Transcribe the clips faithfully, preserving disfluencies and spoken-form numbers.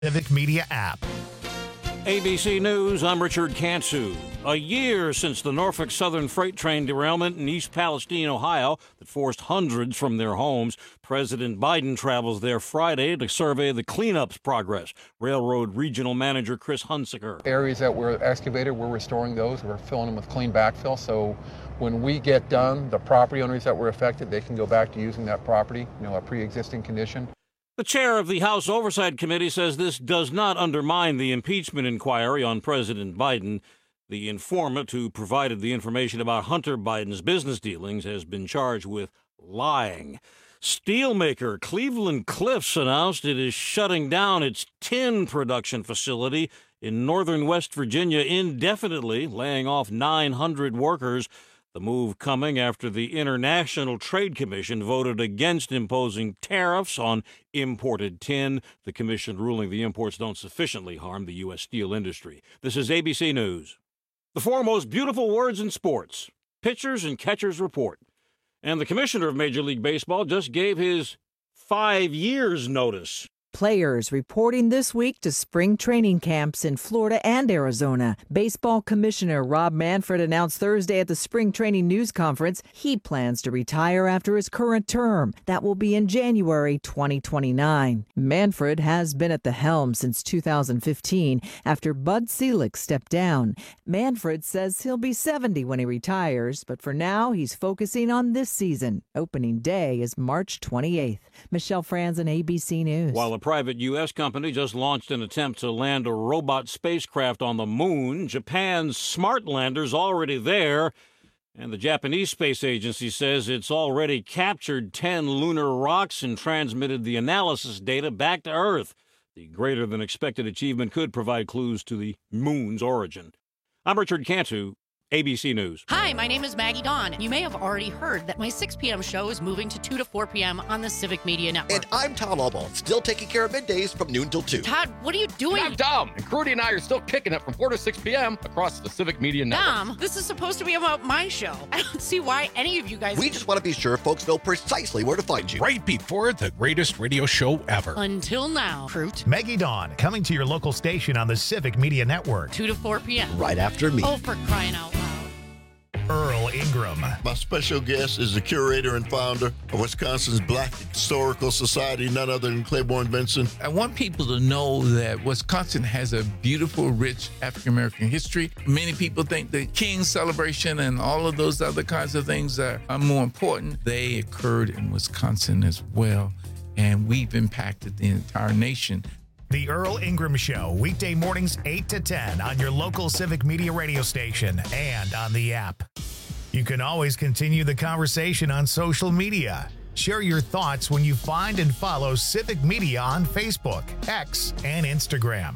Civic Media app. A B C News, I'm Richard Cantu. A year since the Norfolk Southern freight train derailment in East Palestine, Ohio, that forced hundreds from their homes, President Biden travels there Friday to survey the cleanup's progress. Railroad Regional Manager Chris Hunsaker. Areas that were excavated, we're restoring those. We're filling them with clean backfill. So when we get done, the property owners that were affected, they can go back to using that property, you know, a pre-existing condition. The chair of the House Oversight Committee says this does not undermine the impeachment inquiry on President Biden. The informant who provided the information about Hunter Biden's business dealings has been charged with lying. Steelmaker Cleveland Cliffs announced it is shutting down its tin production facility in northern West Virginia indefinitely, laying off nine hundred workers. The move coming after the International Trade Commission voted against imposing tariffs on imported tin, the commission ruling the imports don't sufficiently harm the U S steel industry. This is A B C News. The four most beautiful words in sports, pitchers and catchers report. And the commissioner of Major League Baseball just gave his five years notice. Players reporting this week to spring training camps in Florida and Arizona. Baseball Commissioner Rob Manfred announced Thursday at the Spring Training News Conference he plans to retire after his current term. That will be in January twenty twenty-nine. Manfred has been at the helm since two thousand fifteen after Bud Selig stepped down. Manfred says he'll be seventy when he retires, but for now he's focusing on this season. Opening day is March twenty-eighth. Michelle Franzen, A B C News. While a private U S company just launched an attempt to land a robot spacecraft on the moon, Japan's smart lander's already there, and the Japanese Space Agency says it's already captured ten lunar rocks and transmitted the analysis data back to Earth. The greater-than-expected achievement could provide clues to the moon's origin. I'm Richard Cantu, A B C News. Hi, my name is Maggie Dawn. You may have already heard that my six p.m. show is moving to two to four p.m. on the Civic Media Network. And I'm Tom Albaugh, still taking care of middays from noon till two. Todd, what are you doing? I'm Dom, and Crudy and I are still kicking it from four to six p.m. across the Civic Media Network. Dom, this is supposed to be about my show. I don't see why any of you guys... We just want to be sure folks know precisely where to find you. Right before the greatest radio show ever. Until now, Fruit. Maggie Dawn, coming to your local station on the Civic Media Network. two to four p.m. Right after me. Oh, for crying out loud. Earl Ingram. My special guest is the curator and founder of Wisconsin's Black Historical Society, none other than Claiborne Benson. I want people to know that Wisconsin has a beautiful, rich African-American history. Many people think the King celebration and all of those other kinds of things are, are more important. They occurred in Wisconsin as well, and we've impacted the entire nation. The Earl Ingram Show, weekday mornings eight to ten on your local Civic Media radio station and on the app. You can always continue the conversation on social media. Share your thoughts when you find and follow Civic Media on Facebook, X, and Instagram.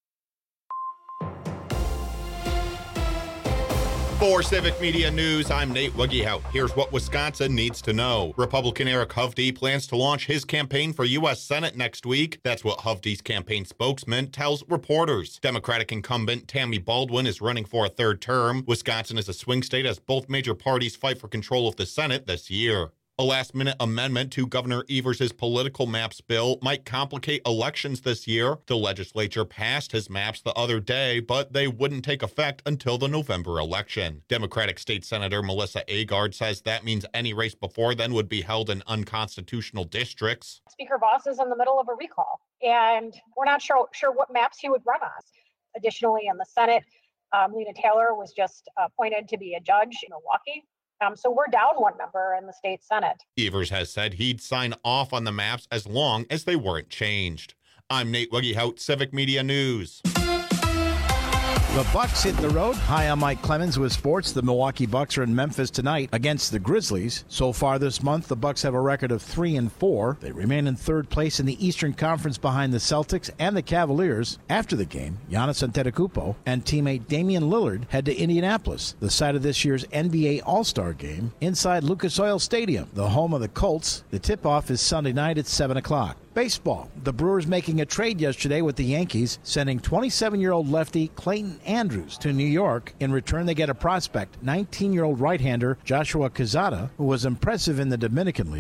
For Civic Media News, I'm Nate Wuggehout. Here's what Wisconsin needs to know. Republican Eric Hovde plans to launch his campaign for U S Senate next week. That's what Hovde's campaign spokesman tells reporters. Democratic incumbent Tammy Baldwin is running for a third term. Wisconsin is a swing state as both major parties fight for control of the Senate this year. A last-minute amendment to Governor Evers' political maps bill might complicate elections this year. The legislature passed his maps the other day, but they wouldn't take effect until the November election. Democratic State Senator Melissa Agard says that means any race before then would be held in unconstitutional districts. Speaker Voss is in the middle of a recall, and we're not sure, sure what maps he would run on. Additionally, in the Senate, um, Lena Taylor was just appointed to be a judge in Milwaukee. Um, so we're down one member in the state Senate. Evers has said he'd sign off on the maps as long as they weren't changed. I'm Nate Wuggehout, Civic Media News. The Bucks hit the road. Hi, I'm Mike Clemens with sports. The Milwaukee Bucks are in Memphis tonight against the Grizzlies. So far this month, the Bucks have a record of three and four. They remain in third place in the Eastern Conference behind the Celtics and the Cavaliers. After the game, Giannis Antetokounmpo and teammate Damian Lillard head to Indianapolis, the site of this year's N B A All-Star Game, inside Lucas Oil Stadium, the home of the Colts. The tip-off is Sunday night at seven o'clock. Baseball. The Brewers making a trade yesterday with the Yankees, sending twenty-seven-year-old lefty Clayton Andrews to New York. In return, they get a prospect, nineteen-year-old right-hander Joshua Quezada, who was impressive in the Dominican leagues.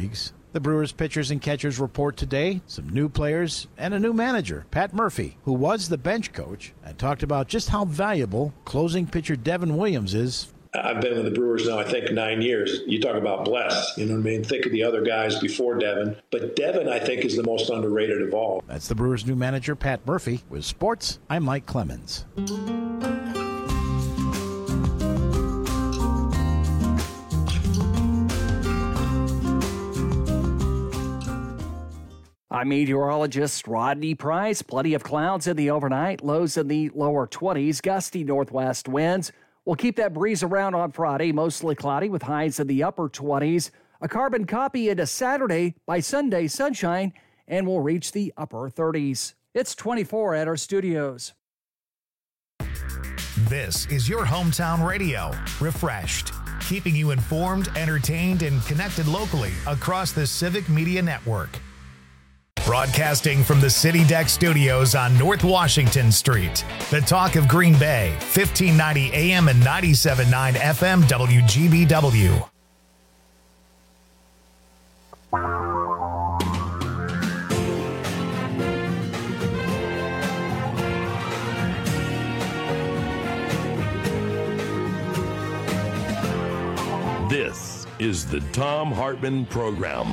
The Brewers pitchers and catchers report today, some new players and a new manager, Pat Murphy, who was the bench coach, and talked about just how valuable closing pitcher Devin Williams is. I've been with the Brewers now, I think, nine years. You talk about blessed, you know what I mean? Think of the other guys before Devin. But Devin, I think, is the most underrated of all. That's the Brewers' new manager, Pat Murphy. With sports, I'm Mike Clemens. I'm meteorologist Rodney Price. Plenty of clouds in the overnight, lows in the lower twenties, gusty northwest winds. We'll keep that breeze around on Friday, mostly cloudy with highs in the upper twenties. A carbon copy into Saturday. By Sunday, sunshine, and we'll reach the upper thirties. It's twenty-four at our studios. This is your hometown radio, Refreshed, keeping you informed, entertained, and connected locally across the Civic Media Network. Broadcasting from the City Deck Studios on North Washington Street, the talk of Green Bay, fifteen ninety A M and ninety-seven point nine F M W G B W. This is the Thom Hartmann Program.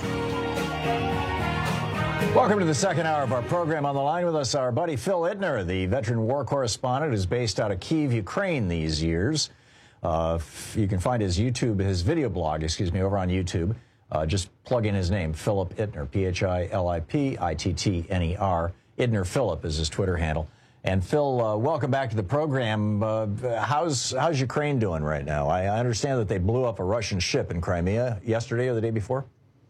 Welcome to the second hour of our program. On the line with us, our buddy Phil Ittner, the veteran war correspondent who's based out of Kyiv, Ukraine these years. Uh, you can find his YouTube, his video blog, excuse me, over on YouTube. Uh, just plug in his name, Philip Ittner, P H I L I P I T T N E R. Ittner Philip is his Twitter handle. And Phil, uh, welcome back to the program. Uh, how's how's Ukraine doing right now? I understand that they blew up a Russian ship in Crimea yesterday or the day before.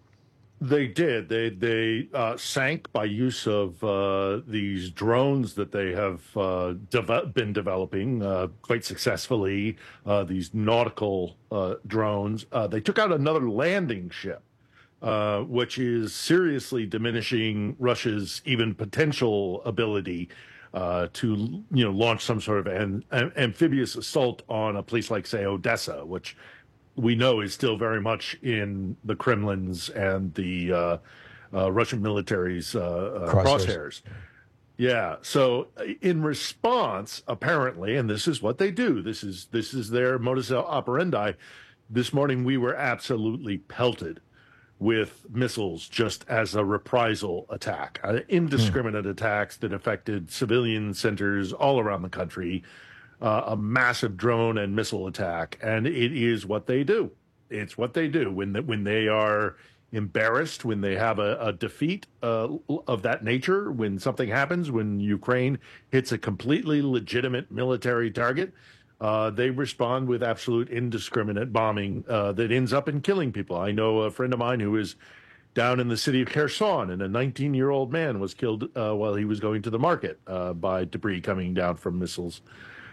They did. They they uh, sank by use of uh, these drones that they have uh, de- been developing uh, quite successfully. Uh, these nautical uh, drones. Uh, they took out another landing ship, uh, which is seriously diminishing Russia's even potential ability uh, to you know launch some sort of an, an amphibious assault on a place like, say, Odessa, which we know is still very much in the Kremlin's and the uh, uh, Russian military's uh, uh, crosshairs. crosshairs. Yeah. So in response, apparently, and this is what they do, this is this is their modus operandi. This morning we were absolutely pelted with missiles just as a reprisal attack, uh, indiscriminate mm. attacks that affected civilian centers all around the country. Uh, a massive drone and missile attack, and it is what they do. It's what they do when the, when they are embarrassed, when they have a, a defeat uh, of that nature, when something happens, when Ukraine hits a completely legitimate military target, uh, they respond with absolute indiscriminate bombing uh, that ends up in killing people. I know a friend of mine who is down in the city of Kherson, and a nineteen-year-old man was killed uh, while he was going to the market uh, by debris coming down from missiles.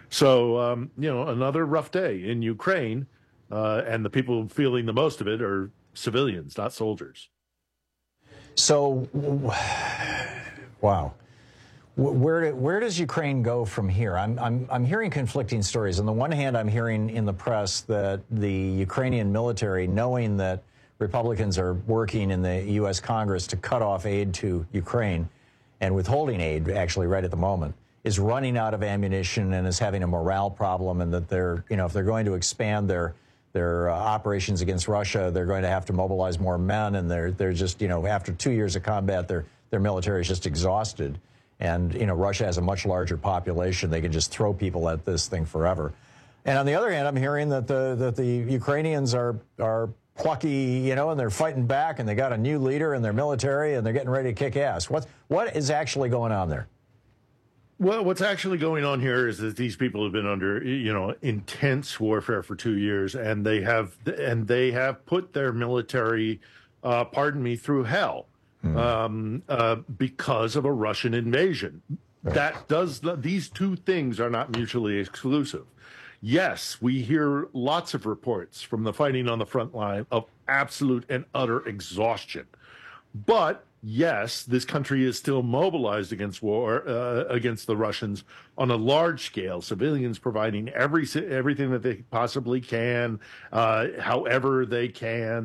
So, um, you know, another rough day in Ukraine, uh, and the people feeling the most of it are civilians, not soldiers. So, wow. Where where does Ukraine go from here? I'm I'm I'm hearing conflicting stories. On the one hand, I'm hearing in the press that the Ukrainian military, knowing that Republicans are working in the U S Congress to cut off aid to Ukraine and withholding aid, actually, right at the moment, is running out of ammunition and is having a morale problem, and that they're, you know, if they're going to expand their their uh, operations against Russia, they're going to have to mobilize more men, and they're they're just, you know, after two years of combat, their their military is just exhausted, and you know, Russia has a much larger population; they can just throw people at this thing forever. And on the other hand, I'm hearing that the that the Ukrainians are are plucky, you know, and they're fighting back, and they got a new leader in their military, and they're getting ready to kick ass. What what is actually going on there? Well, what's actually going on here is that these people have been under, you know, intense warfare for two years, and they have and they have put their military, uh, pardon me, through hell mm. um, uh, because of a Russian invasion. Right. That does these two things are not mutually exclusive. Yes, we hear lots of reports from the fighting on the front line of absolute and utter exhaustion, but yes, this country is still mobilized against war, uh, against the Russians on a large scale, civilians providing every everything that they possibly can, uh, however they can.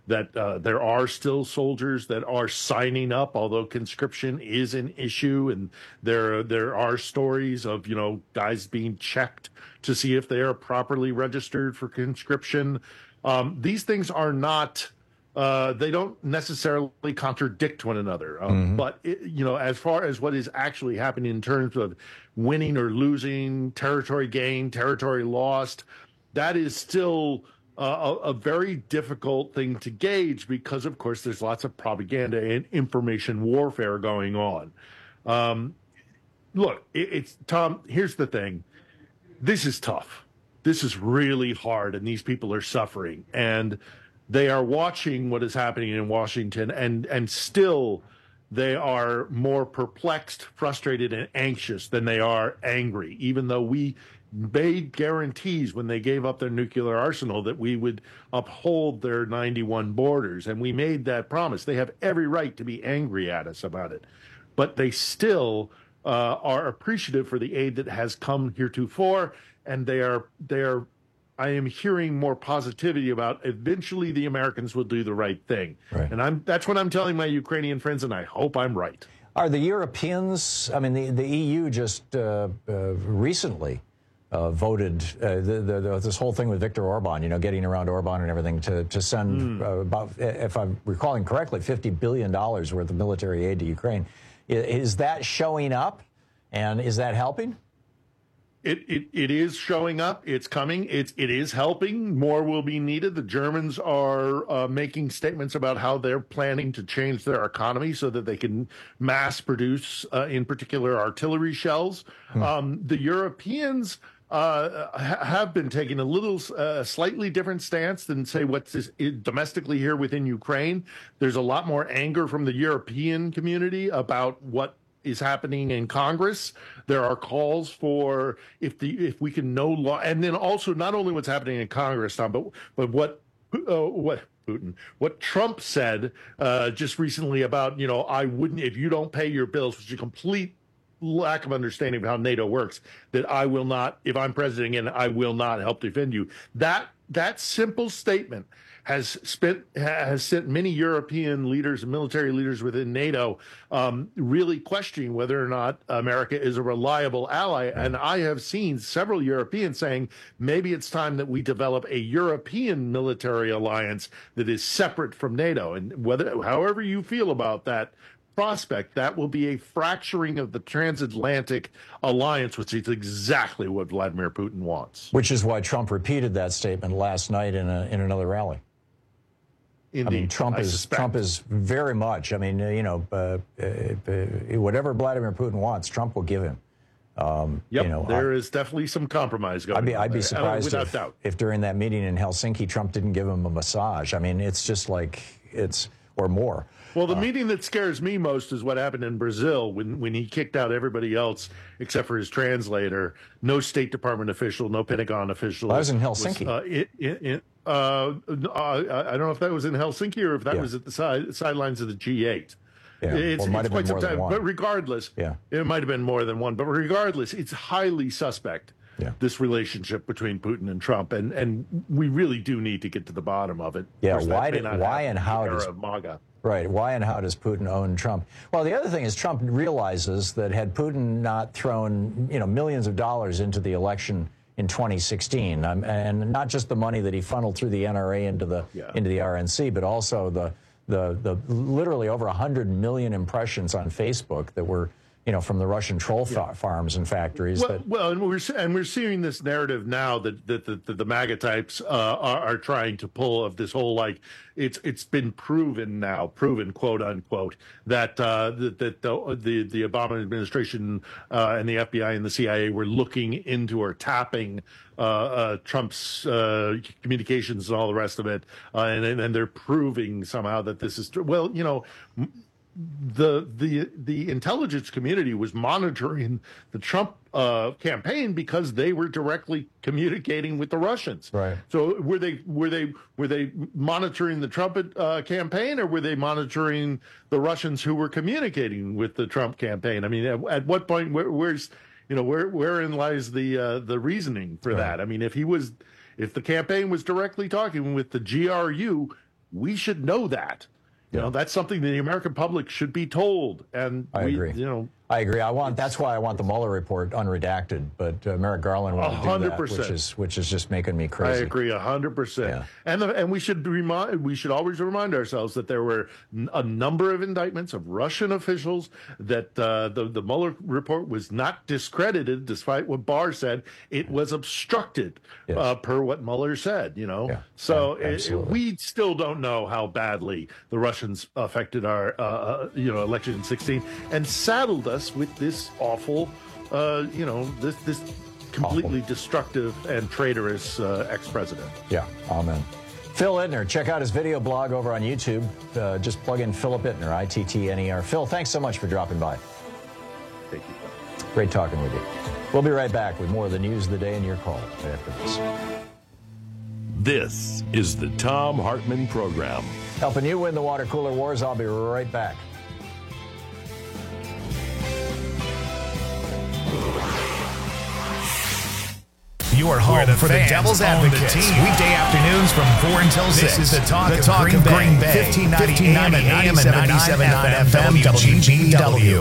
that uh, there are still soldiers that are signing up, although conscription is an issue, and there there are stories of, you know, guys being checked to see if they are properly registered for conscription. Um, these things are not. Uh, they don't necessarily contradict one another. Um, mm-hmm. But, it, you know, as far as what is actually happening in terms of winning or losing, territory gained, territory lost, that is still uh, a, a very difficult thing to gauge because, of course, there's lots of propaganda and information warfare going on. Um, look, it, it's Tom, here's the thing. This is tough. This is really hard, and these people are suffering. And they are watching what is happening in Washington, and, and still they are more perplexed, frustrated, and anxious than they are angry, even though we made guarantees when they gave up their nuclear arsenal that we would uphold their ninety-one borders, and we made that promise. They have every right to be angry at us about it, but they still uh, are appreciative for the aid that has come heretofore, and they are they are I am hearing more positivity about eventually the Americans will do the right thing. Right. And I'm that's what I'm telling my Ukrainian friends, and I hope I'm right. Are the Europeans, I mean, the, the E U just uh, uh, recently uh, voted, uh, the, the, the, this whole thing with Viktor Orban, you know, getting around Orban and everything, to, to send mm. uh, about, if I'm recalling correctly, fifty billion dollars worth of military aid to Ukraine. Is that showing up, and is that helping? It, it it is showing up. It's coming. It's it is helping. More will be needed. The Germans are uh, making statements about how they're planning to change their economy so that they can mass produce, uh, in particular, artillery shells. Hmm. Um, the Europeans uh, ha- have been taking a little, uh, slightly different stance than, say, what's is, is domestically here within Ukraine. There's a lot more anger from the European community about what is happening in Congress. There are calls for if the if we can no law, and then also not only what's happening in Congress, Tom, but but what uh, what Putin, what Trump said uh, just recently about, you know, I wouldn't, if you don't pay your bills, which is a complete lack of understanding of how NATO works, that I will not, if I'm president again, I will not help defend you. That that simple statement has spent has sent many European leaders and military leaders within NATO um, really questioning whether or not America is a reliable ally. And I have seen several Europeans saying maybe it's time that we develop a European military alliance that is separate from NATO. And whether, however you feel about that prospect, that will be a fracturing of the transatlantic alliance, which is exactly what Vladimir Putin wants. Which is why Trump repeated that statement last night in a, in another rally. Indeed. I mean, Trump I is suspect. Trump is very much. I mean, uh, you know, uh, uh, whatever Vladimir Putin wants, Trump will give him. Um, Yep, you know, there I, is definitely some compromise going I'd be, on I'd be there, surprised without if, doubt. if during that meeting in Helsinki, Trump didn't give him a massage. I mean, it's just like it's or more. Well, the uh, meeting that scares me most is what happened in Brazil when, when he kicked out everybody else except for his translator. No State Department official, no Pentagon official. I was in Helsinki. Was, uh, it, it, it, uh, I don't know if that was in Helsinki or if that Yeah. was at the side, sidelines of the G eight. Yeah, It's, well, it might it's have been quite some more than time, one. but regardless, Yeah. it might have been more than one. But regardless, it's highly suspect. Yeah. This relationship between Putin and Trump, and and we really do need to get to the bottom of it. Yeah, Of course, that why may did- not why happen and in how the era does- of MAGA. Right. Why and how does Putin own Trump? Well, the other thing is Trump realizes that had Putin not thrown, you know, millions of dollars into the election in twenty sixteen, um, and not just the money that he funneled through the N R A into the Yeah. into the R N C, but also the the the literally over one hundred million impressions on Facebook that were, you know, from the Russian troll fa- farms and factories. Well, that well, and we're and we're seeing this narrative now that that the, the, the MAGA types uh, are, are trying to pull of this whole, like, it's it's been proven now, proven quote unquote, that uh, that, that the, the the Obama administration uh, and the F B I and the C I A were looking into or tapping uh, uh, Trump's uh, communications and all the rest of it, uh, and and they're proving somehow that this is true. Well, you know. The the the intelligence community was monitoring the Trump uh, campaign because they were directly communicating with the Russians. Right. So were they were they were they monitoring the Trump uh, campaign, or were they monitoring the Russians who were communicating with the Trump campaign? I mean, at, at what point? Where, where's you know where wherein lies the uh, the reasoning for Right. that? I mean, if he was if the campaign was directly talking with the G R U. we should know that. You Yeah. know, that's something that the American public should be told. And I we, agree. you know, I agree. I want. That's why I want the Mueller report unredacted. But uh, Merrick Garland won't do that, which is which is just making me crazy. I agree a hundred percent. And the, and we should remind we should always remind ourselves that there were n- a number of indictments of Russian officials, that uh, the the Mueller report was not discredited, despite what Barr said. It was obstructed, Yes. uh, per what Mueller said. You know, Yeah. so Yeah, it, absolutely. we still don't know how badly the Russians affected our uh, uh, you know election in sixteen and saddled us with this awful, uh, you know, this this completely Awful. destructive and traitorous uh, ex-president. Yeah, amen. Phil Ittner, check out his video blog over on YouTube. Uh, just plug in Philip Ittner, I T T N E R. Phil, thanks so much for dropping by. Thank you. Great talking with you. We'll be right back with more of the news of the day and your call right after this. This is the Thom Hartmann Program. Helping you win the water cooler wars. I'll be right back. You are home for the Devil's Advocates. Weekday afternoons from four until six. This is the talk, the of, talk Green of Green Bay. fifteen ninety A M and ninety-seven point nine F M W G B W.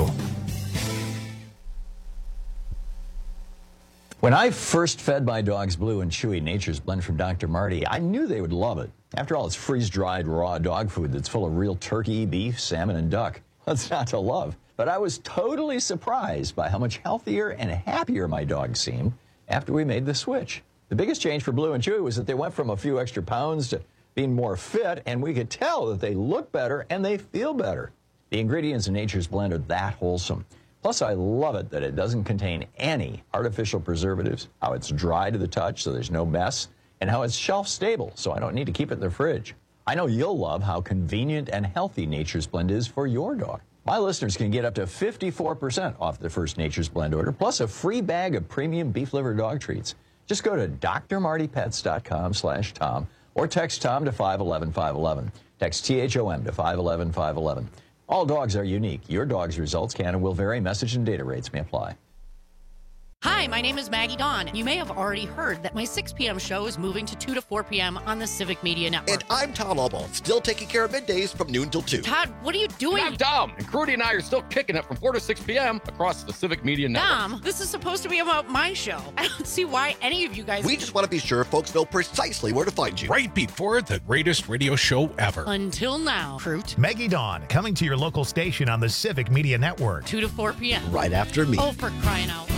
When I first fed my dogs Blue and Chewy Nature's Blend from Doctor Marty, I knew they would love it. After all, it's freeze-dried raw dog food that's full of real turkey, beef, salmon, and duck. What's not to love? But I was totally surprised by how much healthier and happier my dogs seemed after we made the switch. The biggest change for Blue and Chewy was that they went from a few extra pounds to being more fit, and we could tell that they look better and they feel better. The ingredients in Nature's Blend are that wholesome. Plus, I love it that it doesn't contain any artificial preservatives, how it's dry to the touch so there's no mess, and how it's shelf stable so I don't need to keep it in the fridge. I know you'll love how convenient and healthy Nature's Blend is for your dog. My listeners can get up to fifty-four percent off their first Nature's Blend order, plus a free bag of premium beef liver dog treats. Just go to d r marty pets dot com slash Tom or text Tom to five one one five one one. Text T H O M to five one one five one one. All dogs are unique. Your dog's results can and will vary. Message and data rates may apply. Hi, my name is Maggie Dawn. You may have already heard that my six p.m. show is moving to two to four p.m. on the Civic Media Network. And I'm Todd Albaugh, still taking care of middays from noon till two. Todd, what are you doing? And I'm Dom, and Crudy and I are still kicking it from four to six p.m. across the Civic Media Network. Dom, this is supposed to be about my show. I don't see why any of you guys... We just want to be sure folks know precisely where to find you. Right before the greatest radio show ever. Until now, Fruit. Maggie Dawn, coming to your local station on the Civic Media Network. two to four p.m. Right after me. Oh, for crying out loud.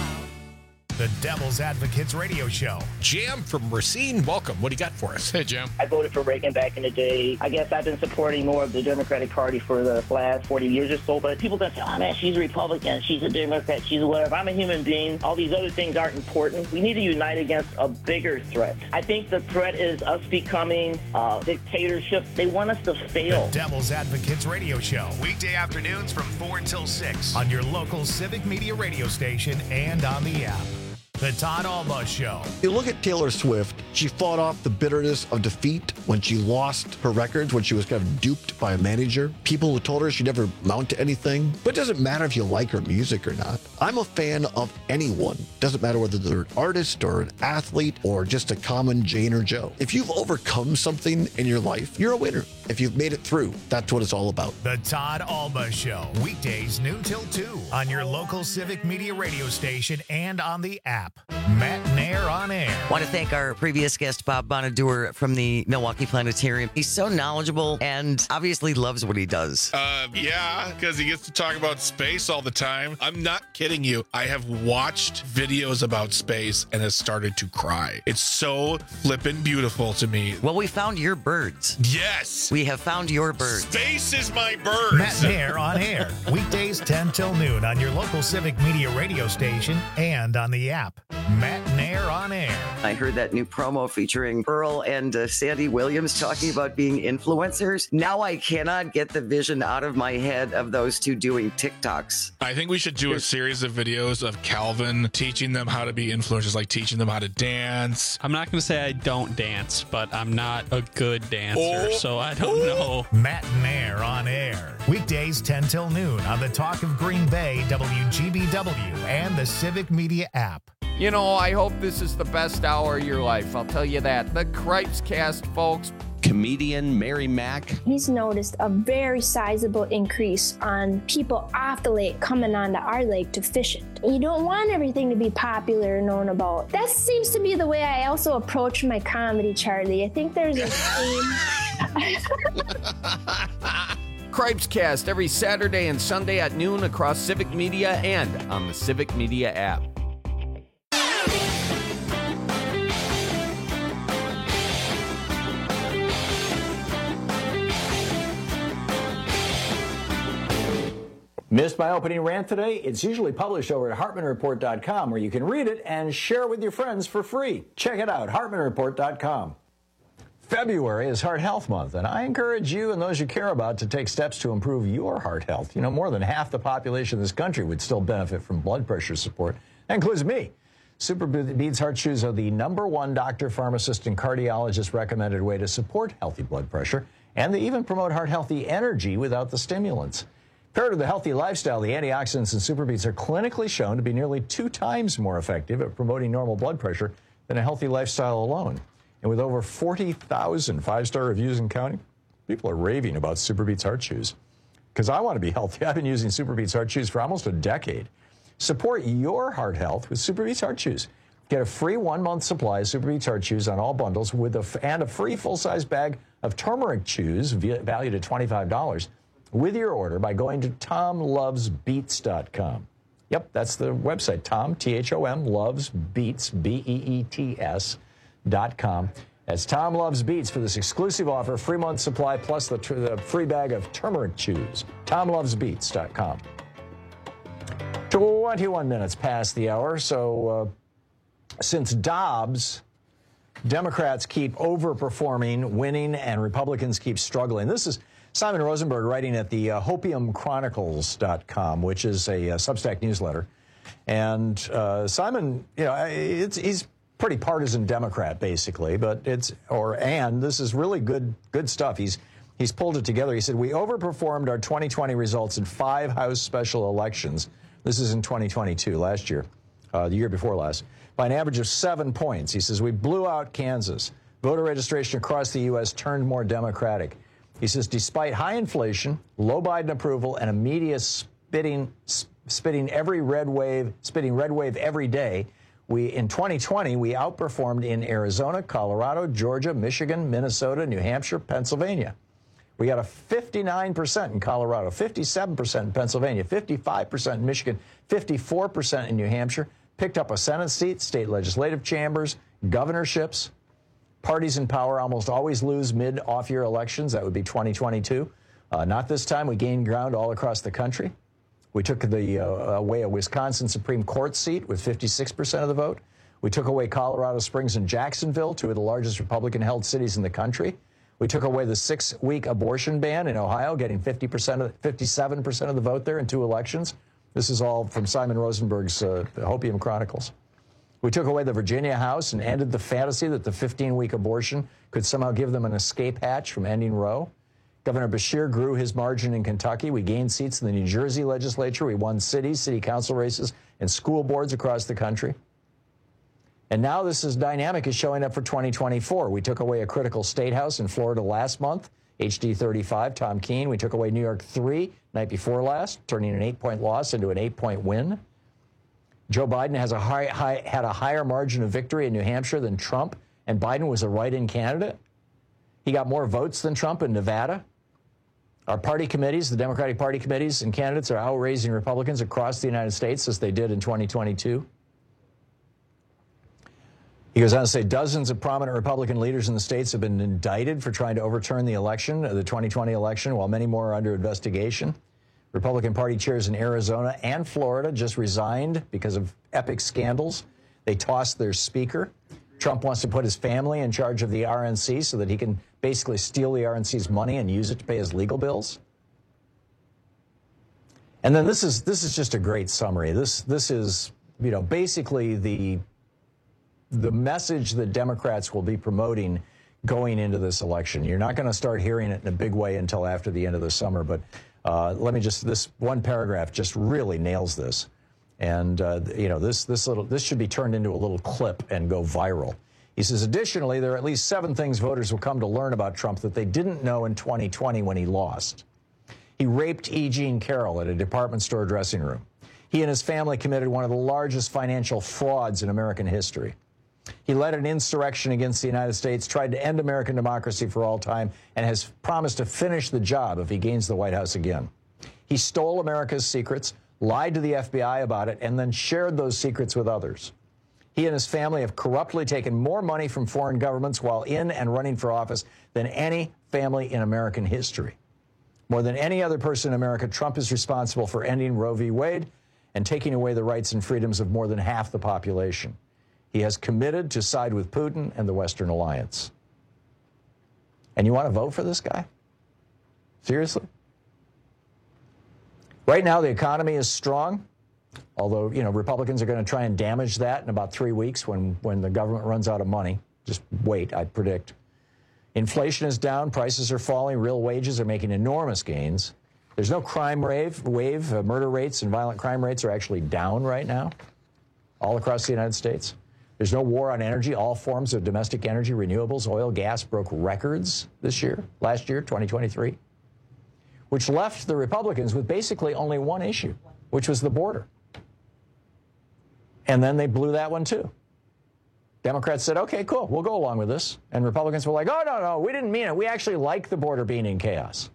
The Devil's Advocates Radio Show. Jam from Racine, welcome. What do you got for us? Hey, Jam. I voted for Reagan back in the day. I guess I've been supporting more of the Democratic Party for the last forty years or so, but people don't say, oh man, she's a Republican, she's a Democrat, she's a whatever. I'm a human being. All these other things aren't important. We need to unite against a bigger threat. I think the threat is us becoming uh, dictatorship. They want us to fail. The Devil's Advocates Radio Show. Weekday afternoons from four until six on your local Civic Media radio station and on the app. The Todd Albaugh Show. You look at Taylor Swift, she fought off the bitterness of defeat when she lost her records, when she was kind of duped by a manager. People who told her she never amount to anything. But it doesn't matter if you like her music or not. I'm a fan of anyone. Doesn't matter whether they're an artist or an athlete or just a common Jane or Joe. If you've overcome something in your life, you're a winner. If you've made it through, that's what it's all about. The Todd Albaugh Show. Weekdays noon till two on your local Civic Media radio station and on the app. Matt Nair on air. Want to thank our previous guest, Bob Bonaduer from the Milwaukee Planetarium. He's so knowledgeable and obviously loves what he does. Uh, yeah, because he gets to talk about space all the time. I'm not kidding you. I have watched videos about space and has started to cry. It's so flippin' beautiful to me. Well, we found your birds. Yes. We have found your birds. Space is my birds. Matt Nair on air. Weekdays ten till noon on your local Civic Media radio station and on the app. Matt Nair on air. I heard that new promo featuring Earl and uh, Sandy Williams talking about being influencers. Now I cannot get the vision out of my head of those two doing TikToks. I think we should do a series of videos of Calvin teaching them how to be influencers, like teaching them how to dance. I'm not going to say I don't dance, but I'm not a good dancer, Oh. so I don't know. Matt Nair on air. Weekdays ten till noon on the Talk of Green Bay, W G B W, and the Civic Media app. You know, I hope this is the best hour of your life. I'll tell you that. The Cripes Cast, folks. comedian Mary Mack. He's noticed a very sizable increase on people off the lake coming onto our lake to fish it. You don't want everything to be popular and known about. That seems to be the way I also approach my comedy, Charlie. I think there's a theme. Cripescast every Saturday and Sunday at noon across Civic Media and on the Civic Media app. Missed my opening rant today? It's usually published over at Hartman Report dot com, where you can read it and share it with your friends for free. Check it out, Hartman Report dot com. February is Heart Health Month, and I encourage you and those you care about to take steps to improve your heart health. You know, more than half the population of this country would still benefit from blood pressure support. That includes me. SuperBeets Heart Chews are the number one doctor, pharmacist, and cardiologist recommended way to support healthy blood pressure, and they even promote heart-healthy energy without the stimulants. Paired with a healthy lifestyle, the antioxidants in SuperBeets are clinically shown to be nearly two times more effective at promoting normal blood pressure than a healthy lifestyle alone. And with over forty thousand five-star reviews and counting, people are raving about SuperBeets Heart Chews. Because I want to be healthy. I've been using SuperBeets Heart Chews for almost a decade. Support your heart health with SuperBeets Heart Chews. Get a free one-month supply of SuperBeets Heart Chews on all bundles with a, and a free full-size bag of turmeric chews valued at twenty-five dollars. With your order by going to tom loves beets dot com. Yep, that's the website, Tom, T H O M, loves beets, B E E T S, dot com. That's Tom Loves Beets for this exclusive offer, free month supply plus the, the free bag of turmeric chews. tom loves beets dot com. twenty-one minutes past the hour, so uh, since Dobbs, Democrats keep overperforming, winning, and Republicans keep struggling. This is Simon Rosenberg writing at the uh, hopium chronicles dot com, which is a, a Substack newsletter. And uh, Simon, you know, it's, he's pretty partisan Democrat, basically, but it's, or, and this is really good, good stuff. He's, he's pulled it together. He said, we overperformed our twenty twenty results in five House special elections. This is in twenty twenty-two, last year, uh, the year before last, by an average of seven points. He says, we blew out Kansas. Voter registration across the U S turned more Democratic. He says, despite high inflation, low Biden approval, and a media spitting, spitting every red wave, spitting red wave every day, we in twenty twenty we outperformed in Arizona, Colorado, Georgia, Michigan, Minnesota, New Hampshire, Pennsylvania. We got a fifty-nine percent in Colorado, fifty-seven percent in Pennsylvania, fifty-five percent in Michigan, fifty-four percent in New Hampshire. Picked up a Senate seat, state legislative chambers, governorships. Parties in power almost always lose mid-off-year elections. That would be twenty twenty-two. Uh, not this time. We gained ground all across the country. We took the, uh, away a Wisconsin Supreme Court seat with fifty-six percent of the vote. We took away Colorado Springs and Jacksonville, two of the largest Republican-held cities in the country. We took away the six-week abortion ban in Ohio, getting fifty percent of, fifty-seven percent of the vote there in two elections. This is all from Simon Rosenberg's uh, Hopium Chronicles. We took away the Virginia House and ended the fantasy that the fifteen-week abortion could somehow give them an escape hatch from ending Roe. Governor Beshear grew his margin in Kentucky. We gained seats in the New Jersey legislature. We won cities, city council races, and school boards across the country. And now this is dynamic is showing up for twenty twenty-four. We took away a critical state house in Florida last month, H D thirty-five, Tom Keene. We took away New York three night before last, turning an eight-point loss into an eight-point win. Joe Biden has a high, high, had a higher margin of victory in New Hampshire than Trump, and Biden was a write-in candidate. He got more votes than Trump in Nevada. Our party committees, the Democratic Party committees and candidates are outraising Republicans across the United States as they did in twenty twenty-two. He goes on to say dozens of prominent Republican leaders in the states have been indicted for trying to overturn the election, the twenty twenty election, while many more are under investigation. Republican Party chairs in Arizona and Florida just resigned because of epic scandals. They tossed their speaker. Trump wants to put his family in charge of the R N C so that he can basically steal the R N C's money and use it to pay his legal bills. And then this is this is just a great summary. This this is, you know, basically the the message that Democrats will be promoting going into this election. You're not going to start hearing it in a big way until after the end of the summer, but uh, let me just, this one paragraph just really nails this. And, uh, you know, this this little this should be turned into a little clip and go viral. He says, additionally, there are at least seven things voters will come to learn about Trump that they didn't know in twenty twenty when he lost. He raped E. Jean Carroll at a department store dressing room. He and his family committed one of the largest financial frauds in American history. He led an insurrection against the United States, tried to end American democracy for all time, and has promised to finish the job if he gains the White House again. He stole America's secrets, lied to the F B I about it, and then shared those secrets with others. He and his family have corruptly taken more money from foreign governments while in and running for office than any family in American history. More than any other person in America, Trump is responsible for ending Roe v. Wade and taking away the rights and freedoms of more than half the population. He has committed to side with Putin and the Western alliance. And you want to vote for this guy? Seriously? Right now, the economy is strong, although, you know, Republicans are going to try and damage that in about three weeks when, when the government runs out of money. Just wait, I predict. Inflation is down, prices are falling, real wages are making enormous gains. There's no crime wave, wave. Uh, murder rates and violent crime rates are actually down right now, all across the United States. There's no war on energy. All forms of domestic energy, renewables, oil, gas broke records this year, last year, twenty twenty-three, which left the Republicans with basically only one issue, which was the border. And then they blew that one too. Democrats said, okay, cool, we'll go along with this. And Republicans were like, oh, no, no, we didn't mean it. We actually like the border being in chaos.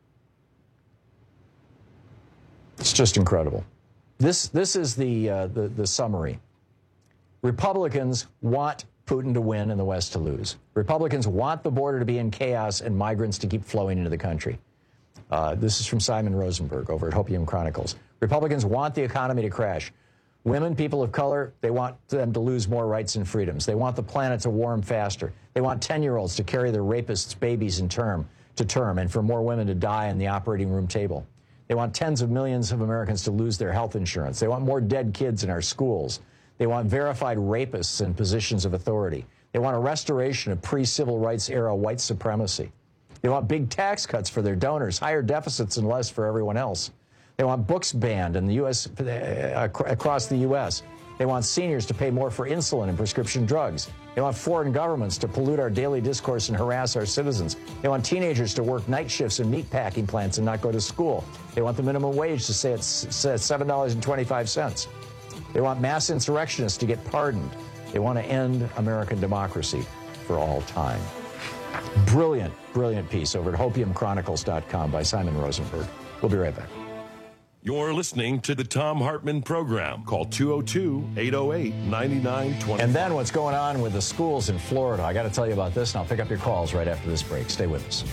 It's just incredible. This, this is the, uh, the, the summary. Republicans want Putin to win and the West to lose. Republicans want the border to be in chaos and migrants to keep flowing into the country. Uh, this is from Simon Rosenberg over at Hopium Chronicles. Republicans want the economy to crash. Women, people of color, they want them to lose more rights and freedoms. They want the planet to warm faster. They want ten-year-olds to carry their rapists' babies in term, to term and for more women to die on the operating room table. They want tens of millions of Americans to lose their health insurance. They want more dead kids in our schools. They want verified rapists in positions of authority. They want a restoration of pre-civil rights era white supremacy. They want big tax cuts for their donors, higher deficits and less for everyone else. They want books banned in the U S uh, across the U S They want seniors to pay more for insulin and prescription drugs. They want foreign governments to pollute our daily discourse and harass our citizens. They want teenagers to work night shifts in meat packing plants and not go to school. They want the minimum wage to stay at seven dollars and twenty-five cents. They want mass insurrectionists to get pardoned. They want to end American democracy for all time. Brilliant, brilliant piece over at hopium chronicles dot com by Simon Rosenberg. We'll be right back. You're listening to the Thom Hartmann Program. Call two oh two, eight oh eight, nine nine two five. And then what's going on with the schools in Florida. I got to tell you about this, and I'll pick up your calls right after this break. Stay with us.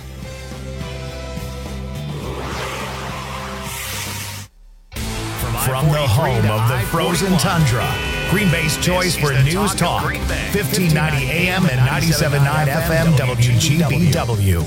From the home of the frozen tundra, Green Bay's choice for news talk, fifteen ninety A M and ninety-seven point nine F M W G B W.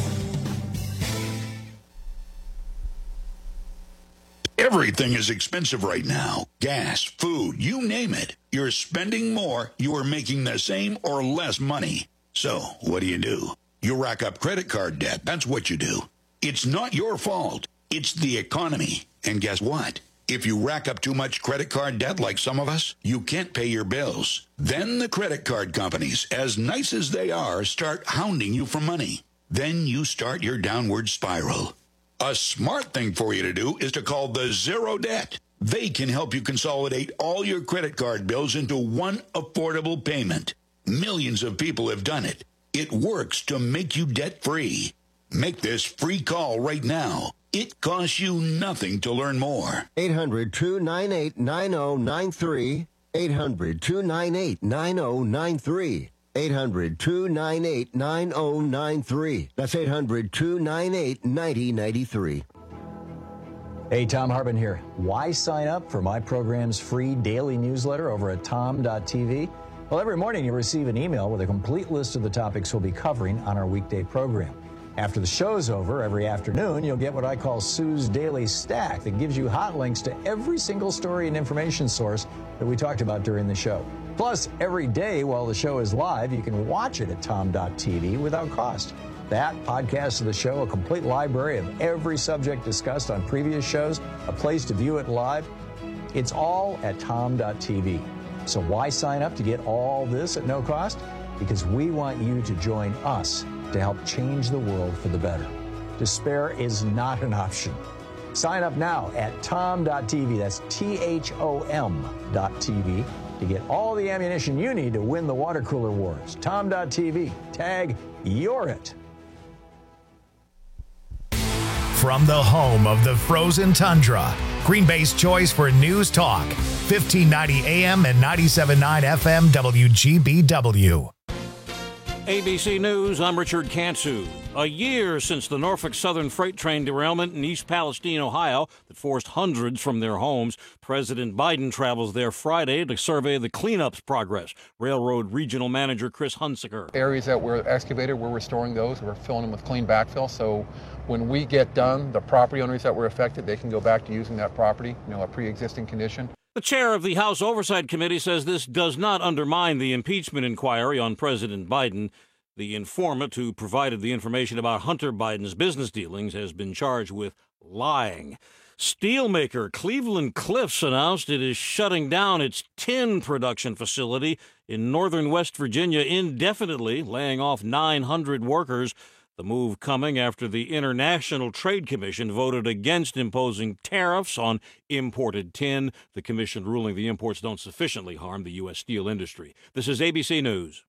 Everything is expensive right now. Gas, food, you name it. You're spending more, you are making the same or less money. So, what do you do? You rack up credit card debt. That's what you do. It's not your fault. It's the economy. And guess what? If you rack up too much credit card debt like some of us, you can't pay your bills. Then the credit card companies, as nice as they are, start hounding you for money. Then you start your downward spiral. A smart thing for you to do is to call the Zero Debt. They can help you consolidate all your credit card bills into one affordable payment. Millions of people have done it. It works to make you debt-free. Make this free call right now. It costs you nothing to learn more. eight hundred, two nine eight, nine oh nine three. eight hundred, two nine eight, nine oh nine three. eight hundred, two nine eight, nine oh nine three. That's eight hundred, two nine eight, nine oh nine three. Hey, Thom Hartmann here. Why sign up for my program's free daily newsletter over at tom dot t v? Well, every morning you receive an email with a complete list of the topics we'll be covering on our weekday program. After the show's over, every afternoon, you'll get what I call Sue's Daily Stack that gives you hot links to every single story and information source that we talked about during the show. Plus, every day while the show is live, you can watch it at tom dot t v without cost. That, podcast of the show, a complete library of every subject discussed on previous shows, a place to view it live, it's all at tom dot t v. So why sign up to get all this at no cost? because we want you to join us to help change the world for the better. Despair is not an option. Sign up now at tom dot t v. That's T H O M dot T V to get all the ammunition you need to win the water cooler wars. tom dot T V. Tag You're It. From the home of the frozen tundra, Green Bay's choice for news talk, fifteen ninety A M and ninety-seven point nine F M W G B W. A B C News, I'm Richard Kantsu. A year since the Norfolk Southern freight train derailment in East Palestine, Ohio, that forced hundreds from their homes, President Biden travels there Friday to survey the cleanup's progress. Railroad Regional Manager Chris Hunsaker. Areas that were excavated, we're restoring those. We're filling them with clean backfill. So when we get done, the property owners that were affected, they can go back to using that property, you know, a pre-existing condition. The chair of the House Oversight Committee says this does not undermine the impeachment inquiry on President Biden. The informant who provided the information about Hunter Biden's business dealings has been charged with lying. Steelmaker Cleveland Cliffs announced it is shutting down its tin production facility in northern West Virginia indefinitely, laying off nine hundred workers. The move coming after the International Trade Commission voted against imposing tariffs on imported tin, the commission ruling the imports don't sufficiently harm the U S steel industry. This is A B C News.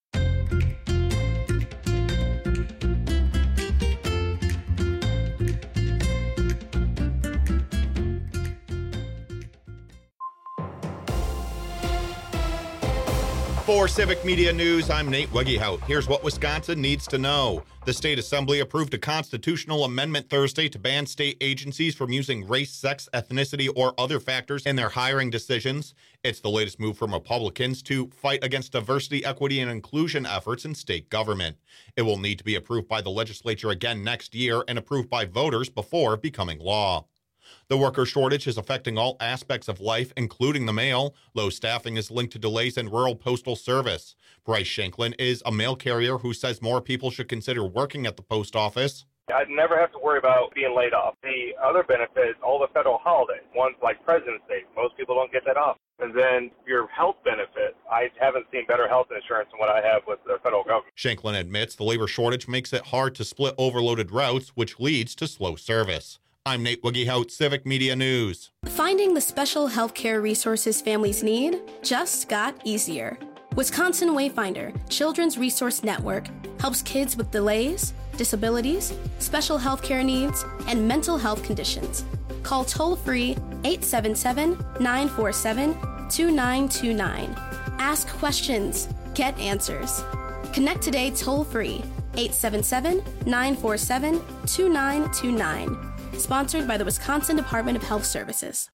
For Civic Media News, I'm Nate Wegehout. Here's what Wisconsin needs to know. The state assembly approved a constitutional amendment Thursday to ban state agencies from using race, sex, ethnicity, or other factors in their hiring decisions. It's the latest move from Republicans to fight against diversity, equity, and inclusion efforts in state government. It will need to be approved by the legislature again next year and approved by voters before becoming law. The worker shortage is affecting all aspects of life, including the mail. Low staffing is linked to delays in rural postal service. Bryce Shanklin is a mail carrier who says more people should consider working at the post office. I'd never have to worry about being laid off. The other benefit is all the federal holidays, ones like President's Day. Most people don't get that off. And then your health benefit, I haven't seen better health insurance than what I have with the federal government. Shanklin admits the labor shortage makes it hard to split overloaded routes, which leads to slow service. I'm Nate Wegehout, Civic Media News. Finding the special healthcare resources families need just got easier. Wisconsin Wayfinder Children's Resource Network helps kids with delays, disabilities, special healthcare needs, and mental health conditions. Call toll-free eight seven seven, nine four seven, two nine two nine. Ask questions, get answers. Connect today toll-free eight seven seven, nine four seven, two nine two nine. Sponsored by the Wisconsin Department of Health Services.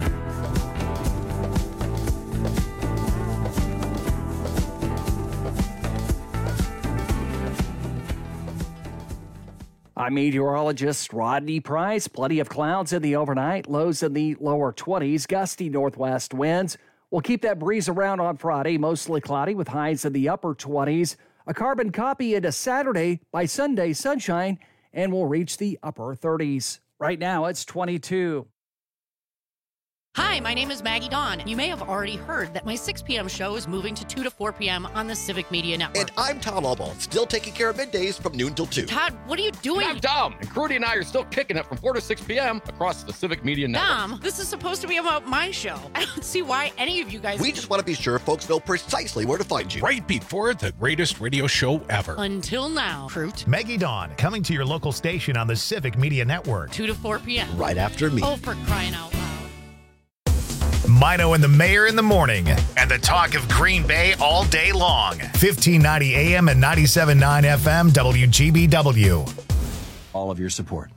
I'm meteorologist Rodney Price. Plenty of clouds in the overnight, lows in the lower twenties, gusty northwest winds. We'll keep that breeze around on Friday, mostly cloudy with highs in the upper twenties. A carbon copy into Saturday, by Sunday, sunshine, and we'll reach the upper thirties. Right now, it's twenty-two. Hi, my name is Maggie Dawn. You may have already heard that my six p.m. show is moving to two to four p.m. on the Civic Media Network. And I'm Tom Albaugh, still taking care of middays from noon till two. Todd, what are you doing? I'm Dom, and Crudy and I are still kicking it from four to six p.m. across the Civic Media Network. Dom, this is supposed to be about my show. I don't see why any of you guys... We just want to be sure folks know precisely where to find you. Right before the greatest radio show ever. Until now, Fruit. Maggie Dawn, coming to your local station on the Civic Media Network. two to four p.m. Right after me. Oh, for crying out loud. Mino and the Mayor in the morning, and the talk of Green Bay all day long. fifteen ninety A M and ninety-seven point nine F M W G B W. All of your support.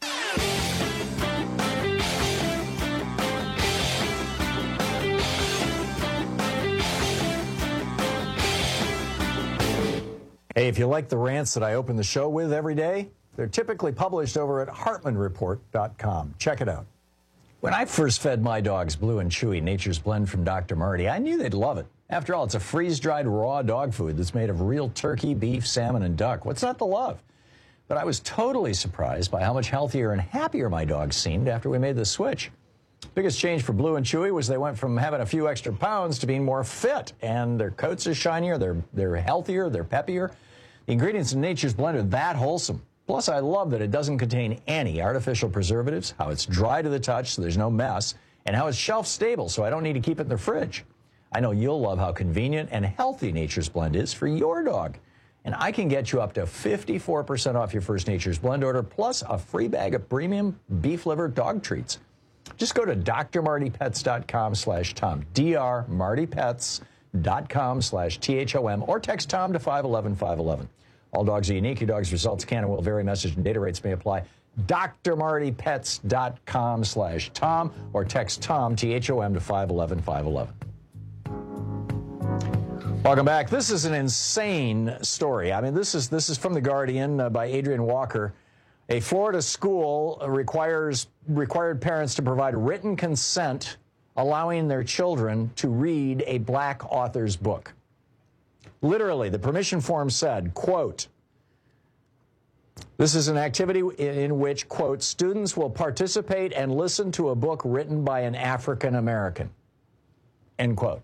Hey, if you like the rants that I open the show with every day, they're typically published over at Hartman Report dot com. Check it out. When I first fed my dogs Blue and Chewy, Nature's Blend from Doctor Marty, I knew they'd love it. After all, it's a freeze-dried raw dog food that's made of real turkey, beef, salmon, and duck. What's not to love? But I was totally surprised by how much healthier and happier my dogs seemed after we made the switch. Biggest change for Blue and Chewy was they went from having a few extra pounds to being more fit, and their coats are shinier, they're, they're healthier, they're peppier. The ingredients in Nature's Blend are that wholesome. Plus, I love that it doesn't contain any artificial preservatives, how it's dry to the touch so there's no mess, and how it's shelf-stable so I don't need to keep it in the fridge. I know you'll love how convenient and healthy Nature's Blend is for your dog. And I can get you up to fifty-four percent off your first Nature's Blend order, plus a free bag of premium beef liver dog treats. Just go to d r marty pets dot com slash Tom, d r marty pets dot com slash T H O M, or text Tom to five one one, five one one. All dogs are unique. Your dog's results can and will vary. Message and data rates may apply. d r marty pets dot com slash Tom, or text Tom, T H O M, to five one one, five one one. Welcome back. This is an insane story. I mean, this is this is from The Guardian uh, by Adrian Walker. A Florida school requires required parents to provide written consent allowing their children to read a black author's book. Literally, the permission form said, quote, this is an activity in which, quote, students will participate and listen to a book written by an African American, end quote.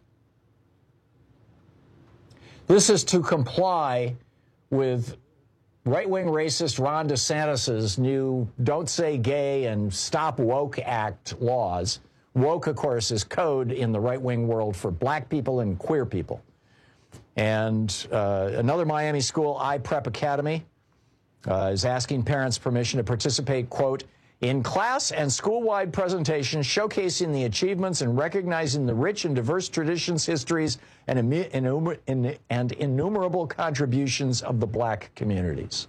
This is to comply with right-wing racist Ron DeSantis' new Don't Say Gay and Stop Woke Act laws. Woke, of course, is code in the right-wing world for black people and queer people. And uh, another Miami school, iPrep Academy, uh, is asking parents permission to participate, quote, in class and school-wide presentations showcasing the achievements and recognizing the rich and diverse traditions, histories, and, innumer and innumerable contributions of the black communities.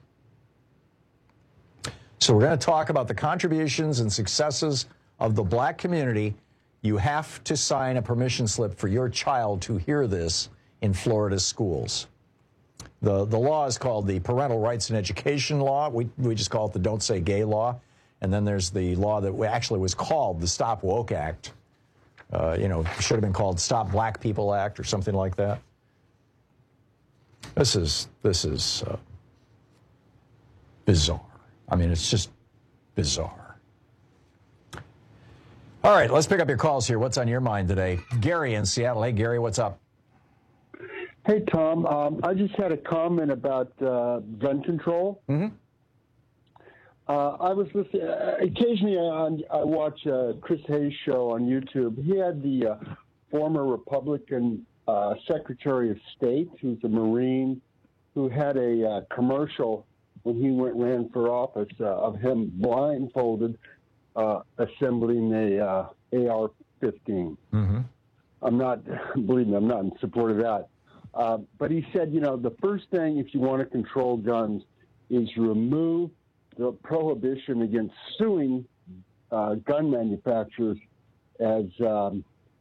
So we're going to talk about the contributions and successes of the black community. You have to sign a permission slip for your child to hear this in Florida schools. The, the law is called the Parental Rights and Education Law. We, we just call it the Don't Say Gay Law. And then there's the law that actually was called the Stop Woke Act. Uh, you know, should have been called Stop Black People Act or something like that. This is, this is uh, bizarre. I mean, it's just bizarre. All right, let's pick up your calls here. What's on your mind today? Gary in Seattle. Hey, Gary, what's up? Hey, Tom. Um, I just had a comment about uh, gun control. Mm-hmm. Uh, I was listening. Uh, occasionally, I, I watch uh, Chris Hayes' show on YouTube. He had the uh, former Republican uh, Secretary of State, who's a Marine, who had a uh, commercial when he went ran for office uh, of him blindfolded uh, assembling a uh, A R fifteen. Mm-hmm. I'm not, believe me, I'm not in support of that. Uh, but he said, you know, the first thing if you want to control guns is remove the prohibition against suing uh, gun manufacturers as um,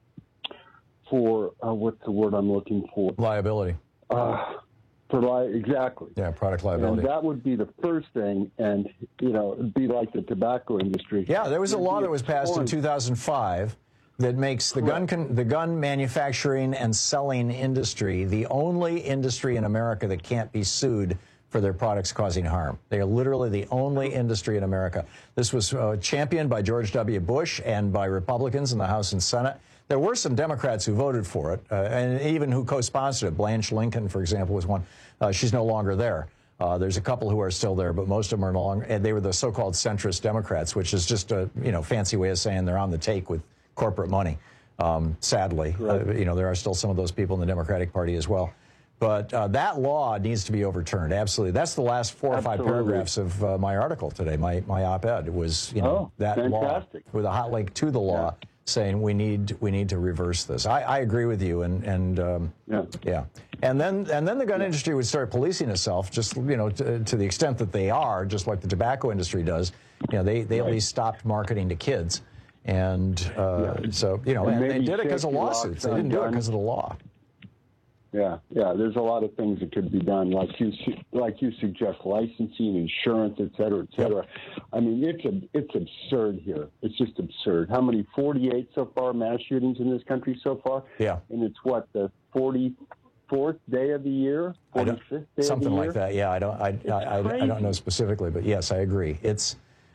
for, uh, what's the word I'm looking for? Liability. Uh, for li- exactly. Yeah, product liability. And that would be the first thing, and, you know, it'd be like the tobacco industry. Yeah, there was a law that was passed in two thousand five that makes the gun con- the gun manufacturing and selling industry the only industry in America that can't be sued for their products causing harm. They are literally the only industry in America. This was uh, championed by George W. Bush and by Republicans in the House and Senate. There were some Democrats who voted for it, uh, and even who co-sponsored it. Blanche Lincoln, for example, was one. Uh, she's no longer there. Uh, there's a couple who are still there, but most of them are no longer. And they were the so-called centrist Democrats, which is just a you know fancy way of saying they're on the take with corporate money. Um, sadly, right. uh, you know there are still some of those people in the Democratic Party as well. But uh, that law needs to be overturned. Absolutely. That's the last four or five Absolutely. paragraphs of uh, my article today, my, my op-ed. It was, you know, oh, that fantastic. law with a hot link to the law yeah. saying we need we need to reverse this. I, I agree with you, and and um, yeah. yeah, and then and then the gun yeah. industry would start policing itself, just you know, to, to the extent that they are, just like the tobacco industry does. You know, they they right. at least stopped marketing to kids, and uh, yeah. so you know, and, and they did it because of lawsuits. They didn't do it because of the law. Yeah, yeah. There's a lot of things that could be done, like you like you suggest, licensing, insurance, et cetera, et cetera. Yep. I mean, it's a, it's absurd here. It's just absurd. How many? forty-eight so far mass shootings in this country so far. Yeah. And it's what, the forty-fourth day of the year, forty-fifth day something of the year? like that. Yeah, I don't I I, I I don't know specifically, but yes, I agree. It's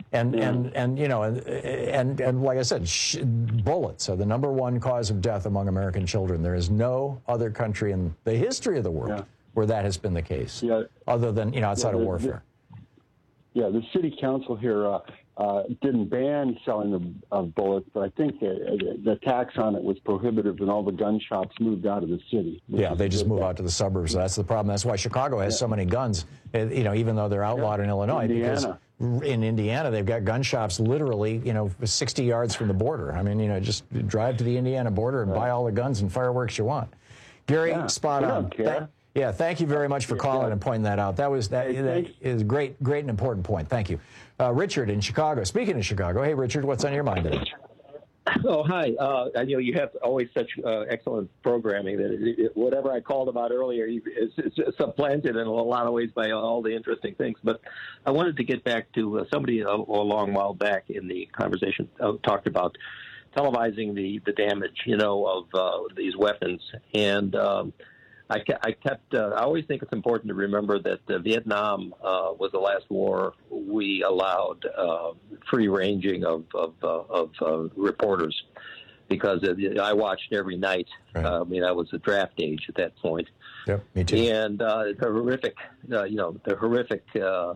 And, yeah. and, and you know, and, and, and like I said, sh- bullets are the number one cause of death among American children. There is no other country in the history of the world yeah. where that has been the case, yeah. other than, you know, outside yeah, the, of warfare. The, yeah, the city council here uh, uh, didn't ban selling of, of bullets, but I think the, the tax on it was prohibitive, and all the gun shops moved out of the city. Yeah, they just move out to the suburbs. That's the problem. That's why Chicago has yeah. so many guns, you know, even though they're outlawed yeah. in Illinois. Indiana. Because in Indiana, they've got gun shops literally, you know, sixty yards from the border. I mean, you know, just drive to the Indiana border and right. buy all the guns and fireworks you want. Gary, yeah, spot on. Th- yeah, thank you very much for calling yeah. and pointing that out. That was that, hey, that is great, great and important point. Thank you. Uh, Richard in Chicago. Speaking of Chicago, hey, Richard, what's on your mind today? Oh, hi. Uh, you know, you have always such uh, excellent programming that it, it, whatever I called about earlier is, is supplanted in a lot of ways by all the interesting things. But I wanted to get back to uh, somebody a, a long while back in the conversation uh, talked about televising the, the damage, you know, of uh, these weapons. And um, I, I kept, uh, I always think it's important to remember that uh, Vietnam uh, was the last war we allowed uh, free ranging of, of, uh, of uh, reporters, because uh, I watched every night. Right. Uh, I mean, I was at draft age at that point. Yep, me too. And uh, the horrific, uh, you know, the horrific, uh,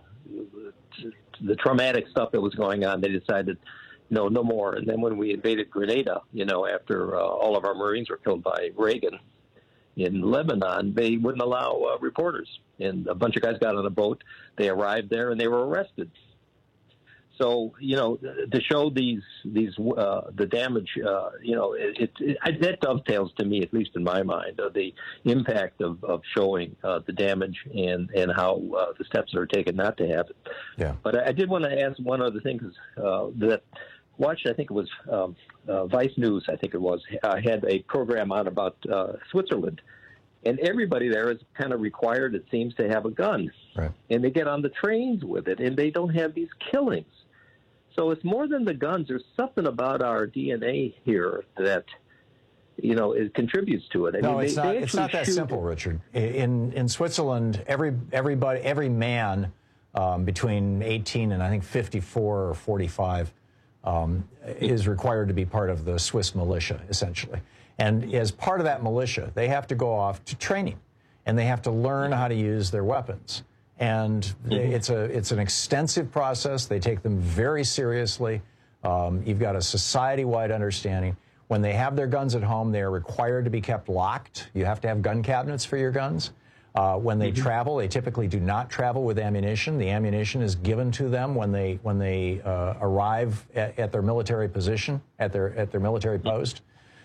the traumatic stuff that was going on, they decided, no, no more. And then when we invaded Grenada, you know, after uh, all of our Marines were killed by Reagan, in Lebanon, they wouldn't allow uh, reporters. And a bunch of guys got on a boat. They arrived there, and they were arrested. So, you know, to show these, these uh, the damage, uh, you know, it, it, it, that dovetails to me, at least in my mind, uh, the impact of, of showing uh, the damage and, and how uh, the steps are taken not to have it. Yeah. But I, I did want to ask one other thing, because uh, that watched, I think it was um, uh, Vice News, I think it was, uh, had a program on about uh, Switzerland. And everybody there is kind of required, it seems, to have a gun. Right. And they get on the trains with it, and they don't have these killings. So it's more than the guns. There's something about our D N A here that, you know, it contributes to it. I no, mean, it's, they, not, they it's not that shoot... simple, Richard. In in Switzerland, every everybody, every man um, between eighteen and I think fifty-four or forty-five um, is required to be part of the Swiss militia, essentially. And as part of that militia, they have to go off to training, and they have to learn how to use their weapons. And mm-hmm. it's a it's an extensive process. They take them very seriously. Um, you've got a society-wide understanding. When they have their guns at home, they are required to be kept locked. You have to have gun cabinets for your guns. Uh, when they mm-hmm. travel, they typically do not travel with ammunition. The ammunition is given to them when they when they uh, arrive at, at their military position, at their at their military post.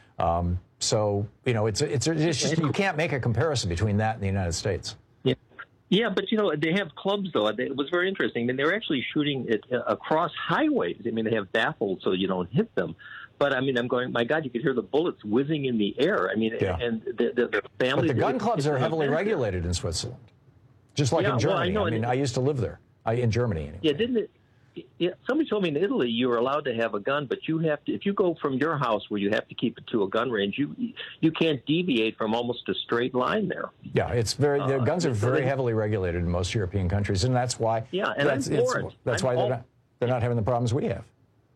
Um, so you know, it's it's, it's just, you can't make a comparison between that and the United States. Yeah, yeah, but you know, they have clubs though. It was very interesting. I mean, they're actually shooting it across highways. I mean, they have baffles so you don't hit them. But I mean, I'm going, my God, you could hear the bullets whizzing in the air. I mean, yeah. and the, the, the families. But the gun clubs are heavily regulated in Switzerland, just like yeah, in Germany. Well, I, know, I mean, I used to live there, I, in Germany. Anyway. Yeah, didn't it? Yeah, somebody told me in Italy you were allowed to have a gun, but you have to, if you go from your house where you have to keep it to a gun range, you you can't deviate from almost a straight line there. Yeah, it's very, the uh, guns are very heavily regulated in most European countries, and that's why. Yeah, and that's, I'm for it. That's I'm why all, they're not they're not having the problems we have.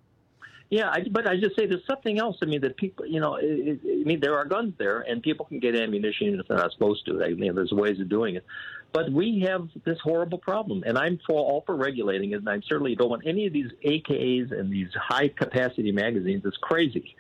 Yeah, I, but I just say there's something else. I mean, that people, you know, it, it, I mean, there are guns there, and people can get ammunition if they're not supposed to. I mean, there's ways of doing it. But we have this horrible problem, and I'm for all for regulating it, and I certainly don't want any of these A K As and these high-capacity magazines. It's crazy.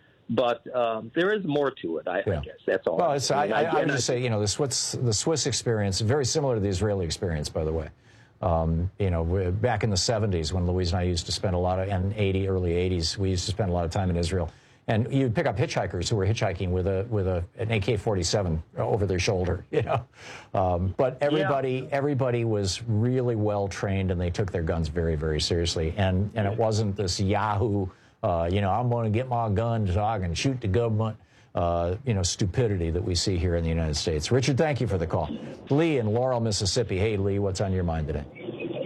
But um, there is more to it, I, yeah. I guess. That's all. Well, it's, I, I, I, I would just I, say, you know, the Swiss, the Swiss experience, very similar to the Israeli experience, by the way. Um, you know, back in the seventies when Louise and I used to spend a lot of, and eighty, early eighties, we used to spend a lot of time in Israel. And you'd pick up hitchhikers who were hitchhiking with a with a an A K forty-seven over their shoulder, you know. Um, but everybody yeah. everybody was really well trained, and they took their guns very, very seriously. And and it wasn't this Yahoo, uh, you know, I'm going to get my gun so I can shoot the government, uh, you know, stupidity that we see here in the United States. Richard, thank you for the call. Lee in Laurel, Mississippi. Hey, Lee, what's on your mind today?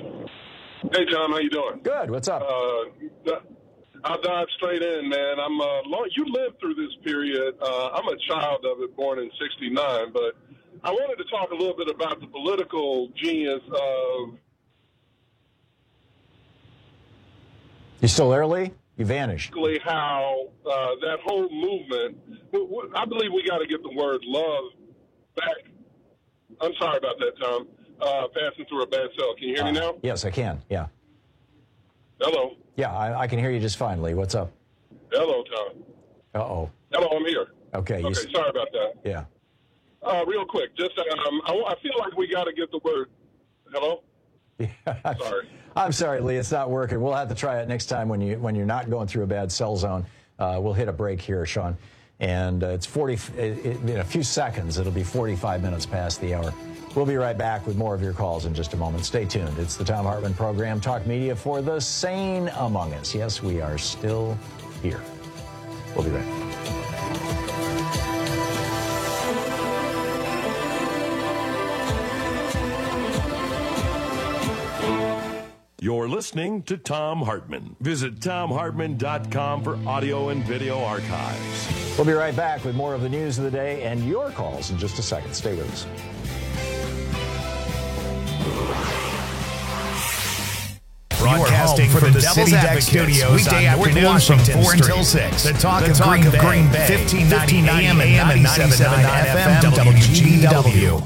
Hey, Tom, how you doing? Good. What's up? Uh, I'll dive straight in, man. I'm uh, long, you lived through this period. Uh, I'm a child of it, born in sixty-nine, but I wanted to talk a little bit about the political genius of You still there, Lee? You vanished. How uh, that whole movement, I believe we got to get the word love back. I'm sorry about that, Tom. Uh, passing through a bad cell. Can you hear uh, me now? Yes, I can. Yeah. Hello. Yeah, I, I can hear you just fine, Lee. What's up? Hello, Tom. Uh-oh. Hello, I'm here. Okay. Okay, you... sorry about that. Yeah. Uh, real quick, just um, I, I feel like we got to get the word. Hello. Yeah. Sorry. I'm sorry, Lee. It's not working. We'll have to try it next time when you when you're not going through a bad cell zone. Uh, we'll hit a break here, Sean, and uh, it's forty it, it, in a few seconds. It'll be forty-five minutes past the hour. We'll be right back with more of your calls in just a moment. Stay tuned. It's the Thom Hartmann Program, Talk Media for the sane among us. Yes, we are still here. We'll be right back. You're listening to Thom Hartmann. Visit Thom Hartmann dot com for audio and video archives. We'll be right back with more of the news of the day and your calls in just a second. Stay with us. Broadcasting from the Devil's Advocate Studios weekday afternoons from four until six. The talk, the of, talk Green of Green Bay, fifteen ninety A M and ninety-seven point nine F M W G W.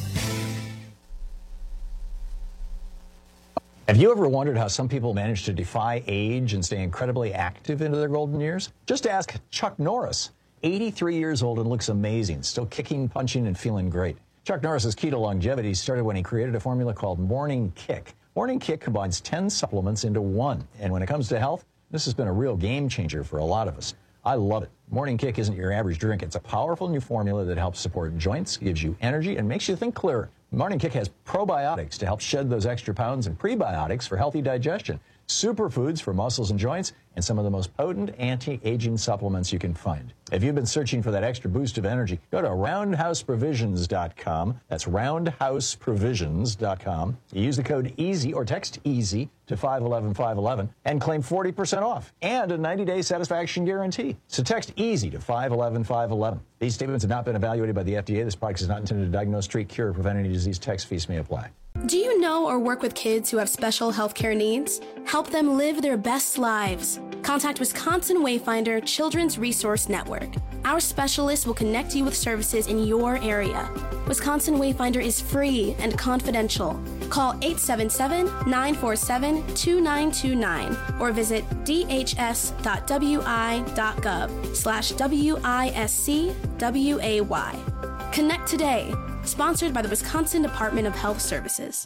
Have you ever wondered how some people manage to defy age and stay incredibly active into their golden years? Just ask Chuck Norris, eighty-three years old and looks amazing, still kicking, punching, and feeling great. Chuck Norris's keto longevity started when he created a formula called Morning Kick. Morning Kick combines ten supplements into one. And when it comes to health, this has been a real game changer for a lot of us. I love it. Morning Kick isn't your average drink. It's a powerful new formula that helps support joints, gives you energy, and makes you think clearer. Morning Kick has probiotics to help shed those extra pounds and prebiotics for healthy digestion, superfoods for muscles and joints, and some of the most potent anti-aging supplements you can find. If you've been searching for that extra boost of energy, go to roundhouse provisions dot com. That's roundhouse provisions dot com. You use the code EASY or text EASY to five one one five one one and claim forty percent off and a ninety-day satisfaction guarantee. So text EASY to five one one five one one. These statements have not been evaluated by the F D A. This product is not intended to diagnose, treat, cure, or prevent any disease. Text fees may apply. Do you know or work with kids who have special healthcare needs? Help them live their best lives. Contact Wisconsin Wayfinder Children's Resource Network. Our specialists will connect you with services in your area. Wisconsin Wayfinder is free and confidential. Call eight seven seven, nine four seven, two nine two nine or visit d h s dot w i dot gov slash W I S C W A Y. Connect today. Sponsored by the Wisconsin Department of Health Services.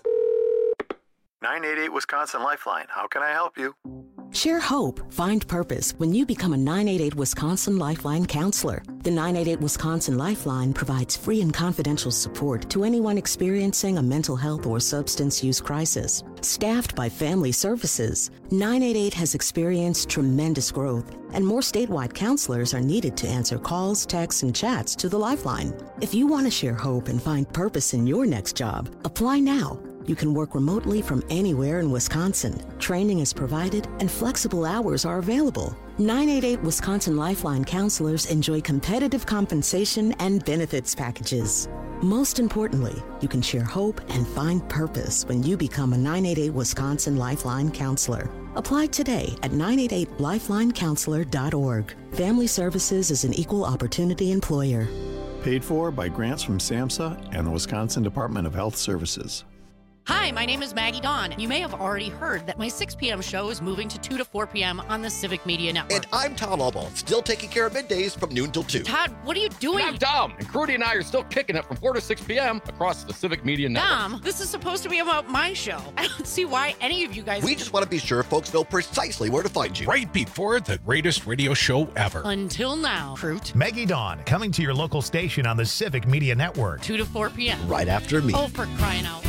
nine eight eight Wisconsin Lifeline. How can I help you? Share hope, find purpose when you become a nine eight eight Wisconsin Lifeline counselor. The nine eight eight Wisconsin Lifeline provides free and confidential support to anyone experiencing a mental health or substance use crisis. Staffed by Family Services, nine eight eight has experienced tremendous growth, and more statewide counselors are needed to answer calls, texts, and chats to the Lifeline. If you want to share hope and find purpose in your next job, apply now. You can work remotely from anywhere in Wisconsin. Training is provided and flexible hours are available. nine eight eight Wisconsin Lifeline counselors enjoy competitive compensation and benefits packages. Most importantly, you can share hope and find purpose when you become a nine eight eight Wisconsin Lifeline counselor. Apply today at nine eight eight lifeline counselor dot org. Family Services is an equal opportunity employer. Paid for by grants from SAMHSA and the Wisconsin Department of Health Services. Hi, my name is Maggie Dawn. You may have already heard that my six p.m. show is moving to two to four p.m. on the Civic Media Network. And I'm Todd Albaugh, still taking care of middays from noon till two. Todd, what are you doing? I'm Dom, and Crudy and I are still kicking it from four to six p.m. across the Civic Media Network. Dom, this is supposed to be about my show. I don't see why any of you guys... We just want to be sure folks know precisely where to find you. Right before the greatest radio show ever. Until now, Fruit. Maggie Dawn, coming to your local station on the Civic Media Network. two to four p.m. Right after me. Oh, for crying out loud.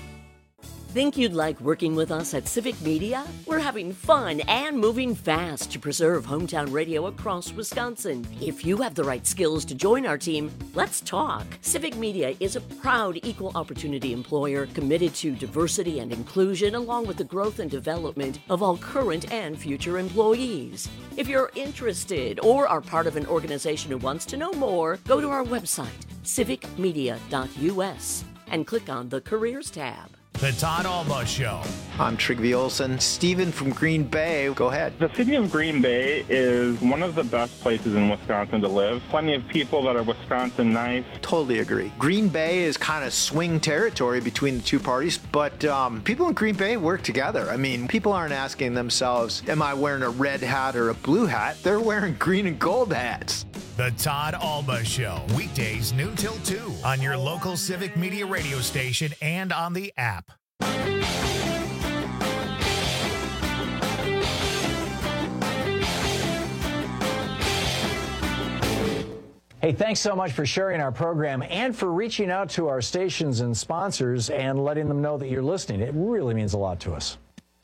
Think you'd like working with us at Civic Media? We're having fun and moving fast to preserve hometown radio across Wisconsin. If you have the right skills to join our team, let's talk. Civic Media is a proud equal opportunity employer committed to diversity and inclusion along with the growth and development of all current and future employees. If you're interested or are part of an organization who wants to know more, go to our website, civic media dot u s and click on the Careers tab. The Todd Alba Show. I'm Trygve Olsen. Steven from Green Bay, go ahead. The city of Green Bay is one of the best places in Wisconsin to live. Plenty of people that are Wisconsin nice. Totally agree. Green Bay is kind of swing territory between the two parties, but um, people in Green Bay work together. I mean, people aren't asking themselves, am I wearing a red hat or a blue hat? They're wearing green and gold hats. The Todd Alba Show, weekdays noon till two on your local Civic Media radio station and on the app. Hey, thanks so much for sharing our program and for reaching out to our stations and sponsors and letting them know that you're listening. It really means a lot to us.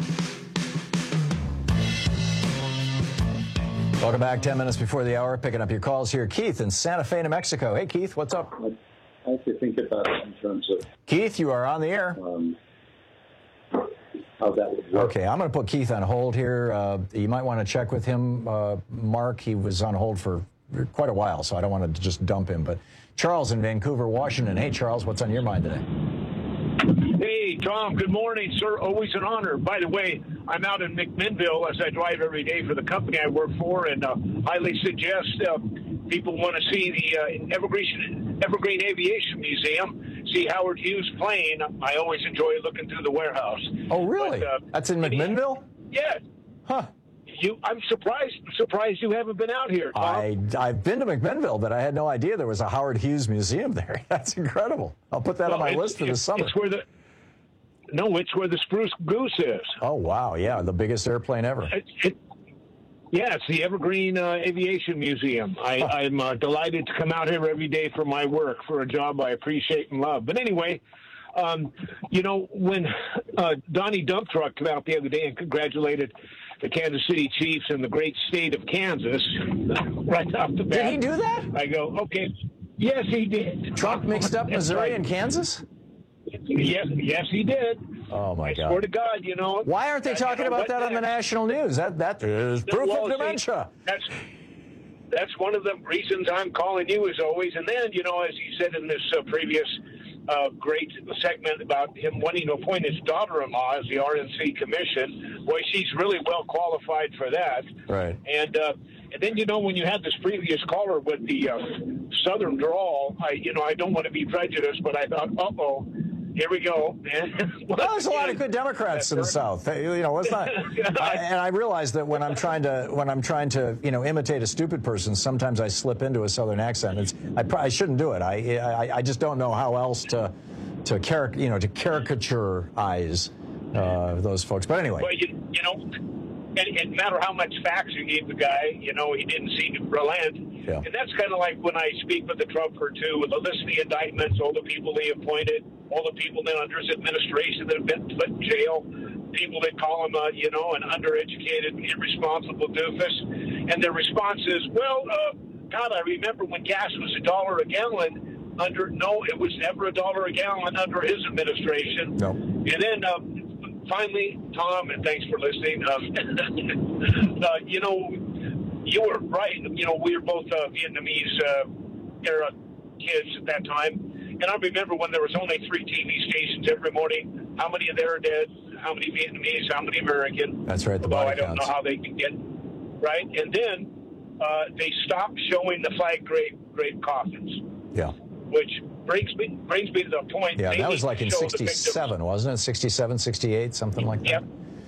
Welcome back. ten minutes before the hour, picking up your calls here. Keith in Santa Fe, New Mexico. Hey, Keith, what's up? I have to think about it in terms of... Keith, you are on the air. Um, how that would work. Okay, I'm going to put Keith on hold here. Uh, you might want to check with him, uh, Mark. He was on hold for quite a while, so I don't want to just dump him. But Charles in Vancouver, Washington. Hey, Charles, what's on your mind today? Hey, Tom, good morning, sir. Always an honor. By the way, I'm out in McMinnville as I drive every day for the company I work for, and uh, highly suggest uh, people want to see the uh, Evergreen, Evergreen Aviation Museum, see Howard Hughes plane. I always enjoy looking through the warehouse. Oh, really? But, uh, That's in McMinnville? Yeah. Huh. You, I'm surprised surprised you haven't been out here, Tom. I, I've been to McMinnville, but I had no idea there was a Howard Hughes Museum there. That's incredible. I'll put that well, on my it, list for the summer. It's where the No, it's where the Spruce Goose is. Oh, wow. Yeah, the biggest airplane ever. It, it, yeah, it's the Evergreen uh, Aviation Museum. I, huh. I'm uh, delighted to come out here every day for my work, for a job I appreciate and love. But anyway, um, you know, when uh, Donnie Dump Truck came out the other day and congratulated the Kansas City Chiefs and the great state of Kansas right off the bat. Did he do that? I go, okay. Yes, he did. Trump mixed up Missouri right. and Kansas? Yes, yes, he did. Oh my I God! Swear to God, you know. Why aren't they talking you know, about that on the national news? That that is proof well, of dementia. See, that's that's one of the reasons I'm calling you, as always. And then, you know, as you said in this uh, previous uh, great segment about him wanting to appoint his daughter-in-law as the R N C commission, boy, she's really well qualified for that. Right. And uh, and then, you know, when you had this previous caller with the uh, southern drawl, I you know I don't want to be prejudiced, but I thought, uh oh. Here we go, man. Well, there's a lot of good Democrats in the South. You know, it's not. I, and I realize that when I'm trying to when I'm trying to you know imitate a stupid person, sometimes I slip into a Southern accent. It's I, I shouldn't do it. I, I I just don't know how else to to caric you know to caricaturize uh, those folks. But anyway. Well, you, you know, it, it no matter how much facts you gave the guy, you know, he didn't seem to relent. Yeah. And that's kind of like when I speak with the Trump or two, with the list of the indictments, all the people he appointed, all the people that under his administration that have been put in jail, people that call him, uh, you know, an undereducated, irresponsible doofus. And their response is, well, uh, God, I remember when gas was a dollar a gallon under, no, it was never a dollar a gallon under his administration. No. And then um, finally, Tom, and thanks for listening, um, uh, you know, you were right. You know, we were both uh, Vietnamese uh, era kids at that time. And I remember when there was only three T V stations every morning. How many of them are dead? How many Vietnamese? How many American? That's right. The Although body I don't counts. know how they can get right. And then uh, they stopped showing the flag grape grape coffins. Yeah. Which brings me brings me to the point. Yeah, they that was need like to in show the sixty-seven, wasn't it? sixty-seven, sixty-eight, something like that. Yep.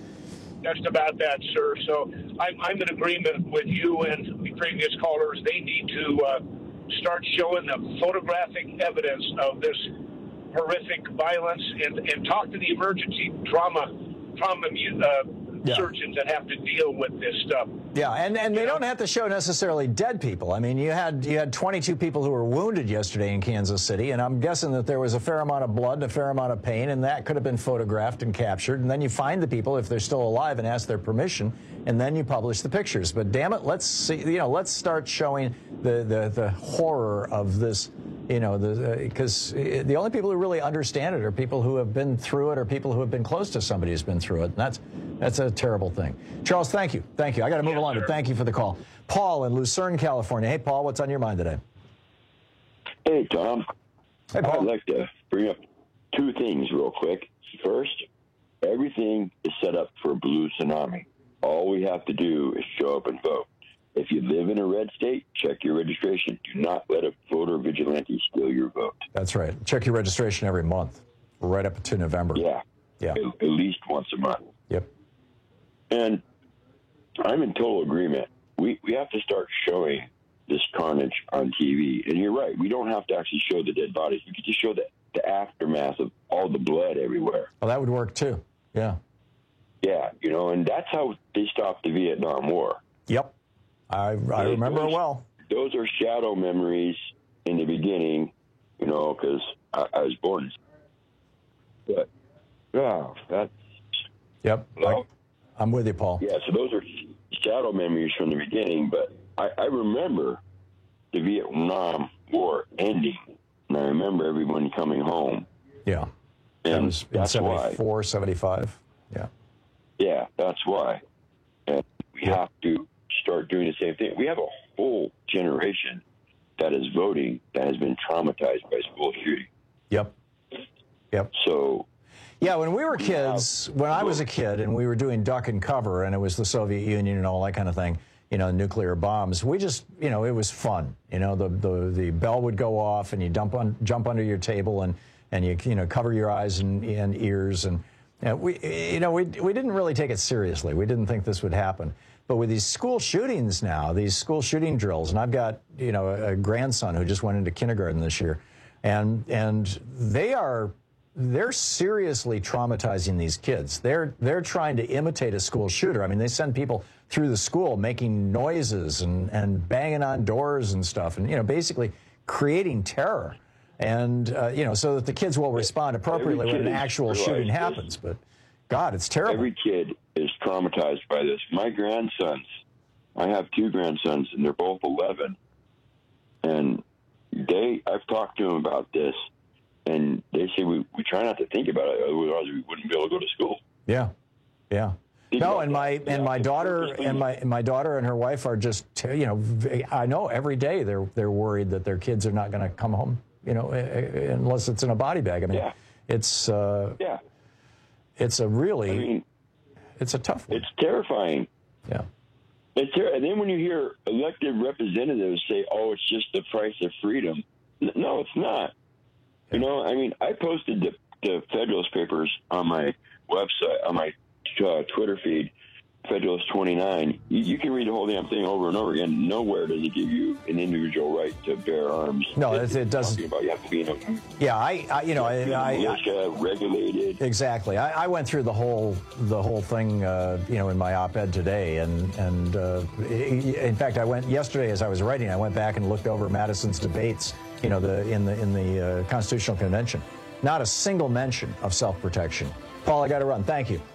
Just about that, sir. So I'm, I'm in agreement with you and the previous callers. They need to uh, start showing the photographic evidence of this horrific violence and, and talk to the emergency trauma trauma uh, yeah. surgeons that have to deal with this stuff. Yeah, and, and they don't have to show necessarily dead people. I mean, you had you had twenty-two people who were wounded yesterday in Kansas City, and I'm guessing that there was a fair amount of blood and a fair amount of pain, and that could have been photographed and captured. And then you find the people if they're still alive and ask their permission, and then you publish the pictures. But damn it, let's see, you know, let's start showing the the, the horror of this. You know, because uh, the only people who really understand it are people who have been through it or people who have been close to somebody who's been through it. And that's that's a terrible thing. Charles, thank you. Thank you. I got to move yes, along, sir. but thank you for the call. Paul in Lucerne, California. Hey, Paul, what's on your mind today? Hey, Tom. Hey, Paul. I'd like to bring up two things real quick. first, everything is set up for a blue tsunami. All we have to do is show up and vote. If you live in a red state, check your registration. Do not let a voter vigilante steal your vote. That's right. Check your registration every month, right up to November. Yeah. Yeah. At, at least once a month. Yep. And I'm in total agreement. We we have to start showing this carnage on T V. And you're right. We don't have to actually show the dead bodies. We could just show the, the aftermath of all the blood everywhere. Well, that would work too. Yeah. Yeah. You know, and that's how they stopped the Vietnam War. Yep. I, I remember those, it well. Those are shadow memories in the beginning, you know, because I, I was born. But, yeah, that's... Yep. I, I'm with you, Paul. Yeah, so those are shadow memories from the beginning, but I, I remember the Vietnam War ending, and I remember everyone coming home. Yeah. And that was in seventy-four, seventy-five. Yeah. Yeah, that's why. And we yeah. have to start doing the same thing. We have a whole generation that is voting that has been traumatized by school shooting. Yep. Yep. So, yeah, when we were kids, when I was a kid and we were doing duck and cover and it was the Soviet Union and all that kind of thing, you know, nuclear bombs, we just, you know, it was fun. You know, the the, the bell would go off and you dump on, jump under your table and, and you, you know, cover your eyes and, and ears. And you know, we, you know, we, we didn't really take it seriously. We didn't think this would happen. But with these school shootings now, these school shooting drills, and I've got, you know, a, a grandson who just went into kindergarten this year, and and they are, they're seriously traumatizing these kids. They're they're trying to imitate a school shooter. I mean, they send people through the school making noises and, and banging on doors and stuff, and, you know, basically creating terror. And, uh, you know, so that the kids will respond appropriately when an actual shooting happens. But, God, it's terrible. Every kid is traumatized by this. My grandsons, I have two grandsons, and they're both eleven. And they, I've talked to them about this, and they say we, we try not to think about it, otherwise we wouldn't be able to go to school. Yeah, yeah. No, and my and my daughter and my my daughter and her wife are just, you know, I know every day they're they're worried that their kids are not going to come home, you know, unless it's in a body bag. I mean, yeah. it's uh, yeah, it's a really, I mean, it's a tough one. It's terrifying. Yeah. It's ter- and then when you hear elected representatives say, "Oh, it's just the price of freedom," no, it's not. You know, I mean, I posted the, the Federalist Papers on my website, on my uh, Twitter feed, Federalist twenty-nine. You, you can read the whole damn thing over and over again. Nowhere does it give you an individual right to bear arms. No, it, it doesn't. About you have to be in a, yeah, I, I you know, I, I, militia, I regulated. Exactly. I, I went through the whole the whole thing, uh, you know, in my op-ed today, and and uh, in fact, I went yesterday as I was writing. I went back and looked over Madison's debates. You know, the in the in the uh, Constitutional Convention, not a single mention of self-protection. Paul, I got to run. Thank you.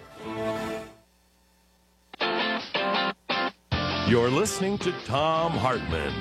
You're listening to Thom Hartmann.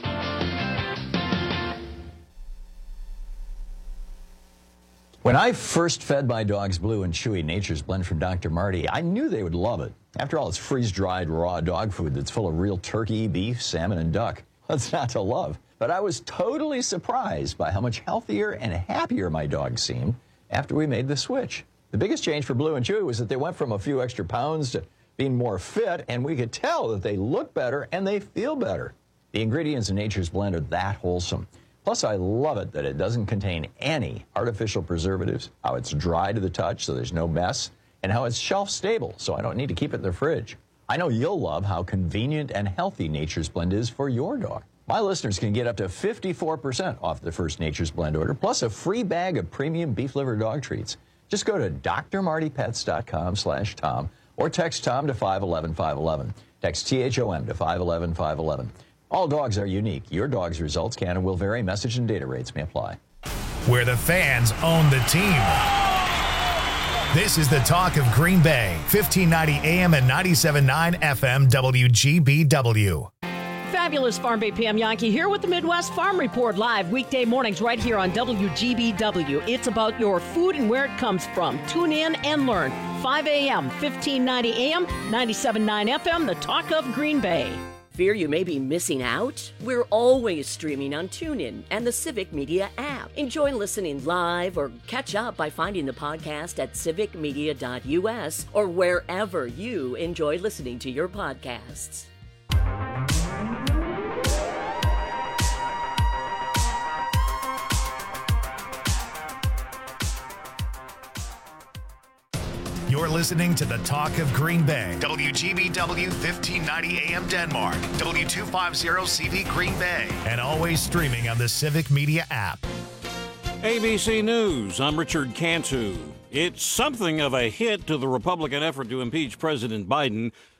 When I first fed my dogs Blue and Chewy Nature's Blend from Doctor Marty, I knew they would love it. After all, it's freeze-dried raw dog food that's full of real turkey, beef, salmon, and duck. What's not to love? But I was totally surprised by how much healthier and happier my dogs seemed after we made the switch. The biggest change for Blue and Chewy was that they went from a few extra pounds to being more fit, and we could tell that they look better and they feel better. The ingredients in Nature's Blend are that wholesome. Plus, I love it that it doesn't contain any artificial preservatives, how it's dry to the touch so there's no mess, and how it's shelf-stable so I don't need to keep it in the fridge. I know you'll love how convenient and healthy Nature's Blend is for your dog. My listeners can get up to fifty-four percent off their first Nature's Blend order, plus a free bag of premium beef liver dog treats. Just go to d r marty pets dot com slash Tom or text Tom to five one one five one one. Text T H O M to five one one five one one. All dogs are unique. Your dog's results can and will vary. Message and data rates may apply. Where the fans own the team. This is the talk of Green Bay, fifteen ninety A M and ninety-seven point nine F M W G B W. Fabulous Farm Bay P M Yankee here with the Midwest Farm Report live weekday mornings right here on W G B W. It's about your food and where it comes from. Tune in and learn. five A M, fifteen ninety A M, ninety-seven point nine F M, the talk of Green Bay. Fear you may be missing out? We're always streaming on TuneIn and the Civic Media app. Enjoy listening live or catch up by finding the podcast at civic media dot u s or wherever you enjoy listening to your podcasts. You're listening to the Talk of Green Bay. W G B W fifteen ninety A M Denmark. W two fifty C V Green Bay. And always streaming on the Civic Media app. A B C News, I'm Richard Cantu. It's something of a hit to the Republican effort to impeach President Biden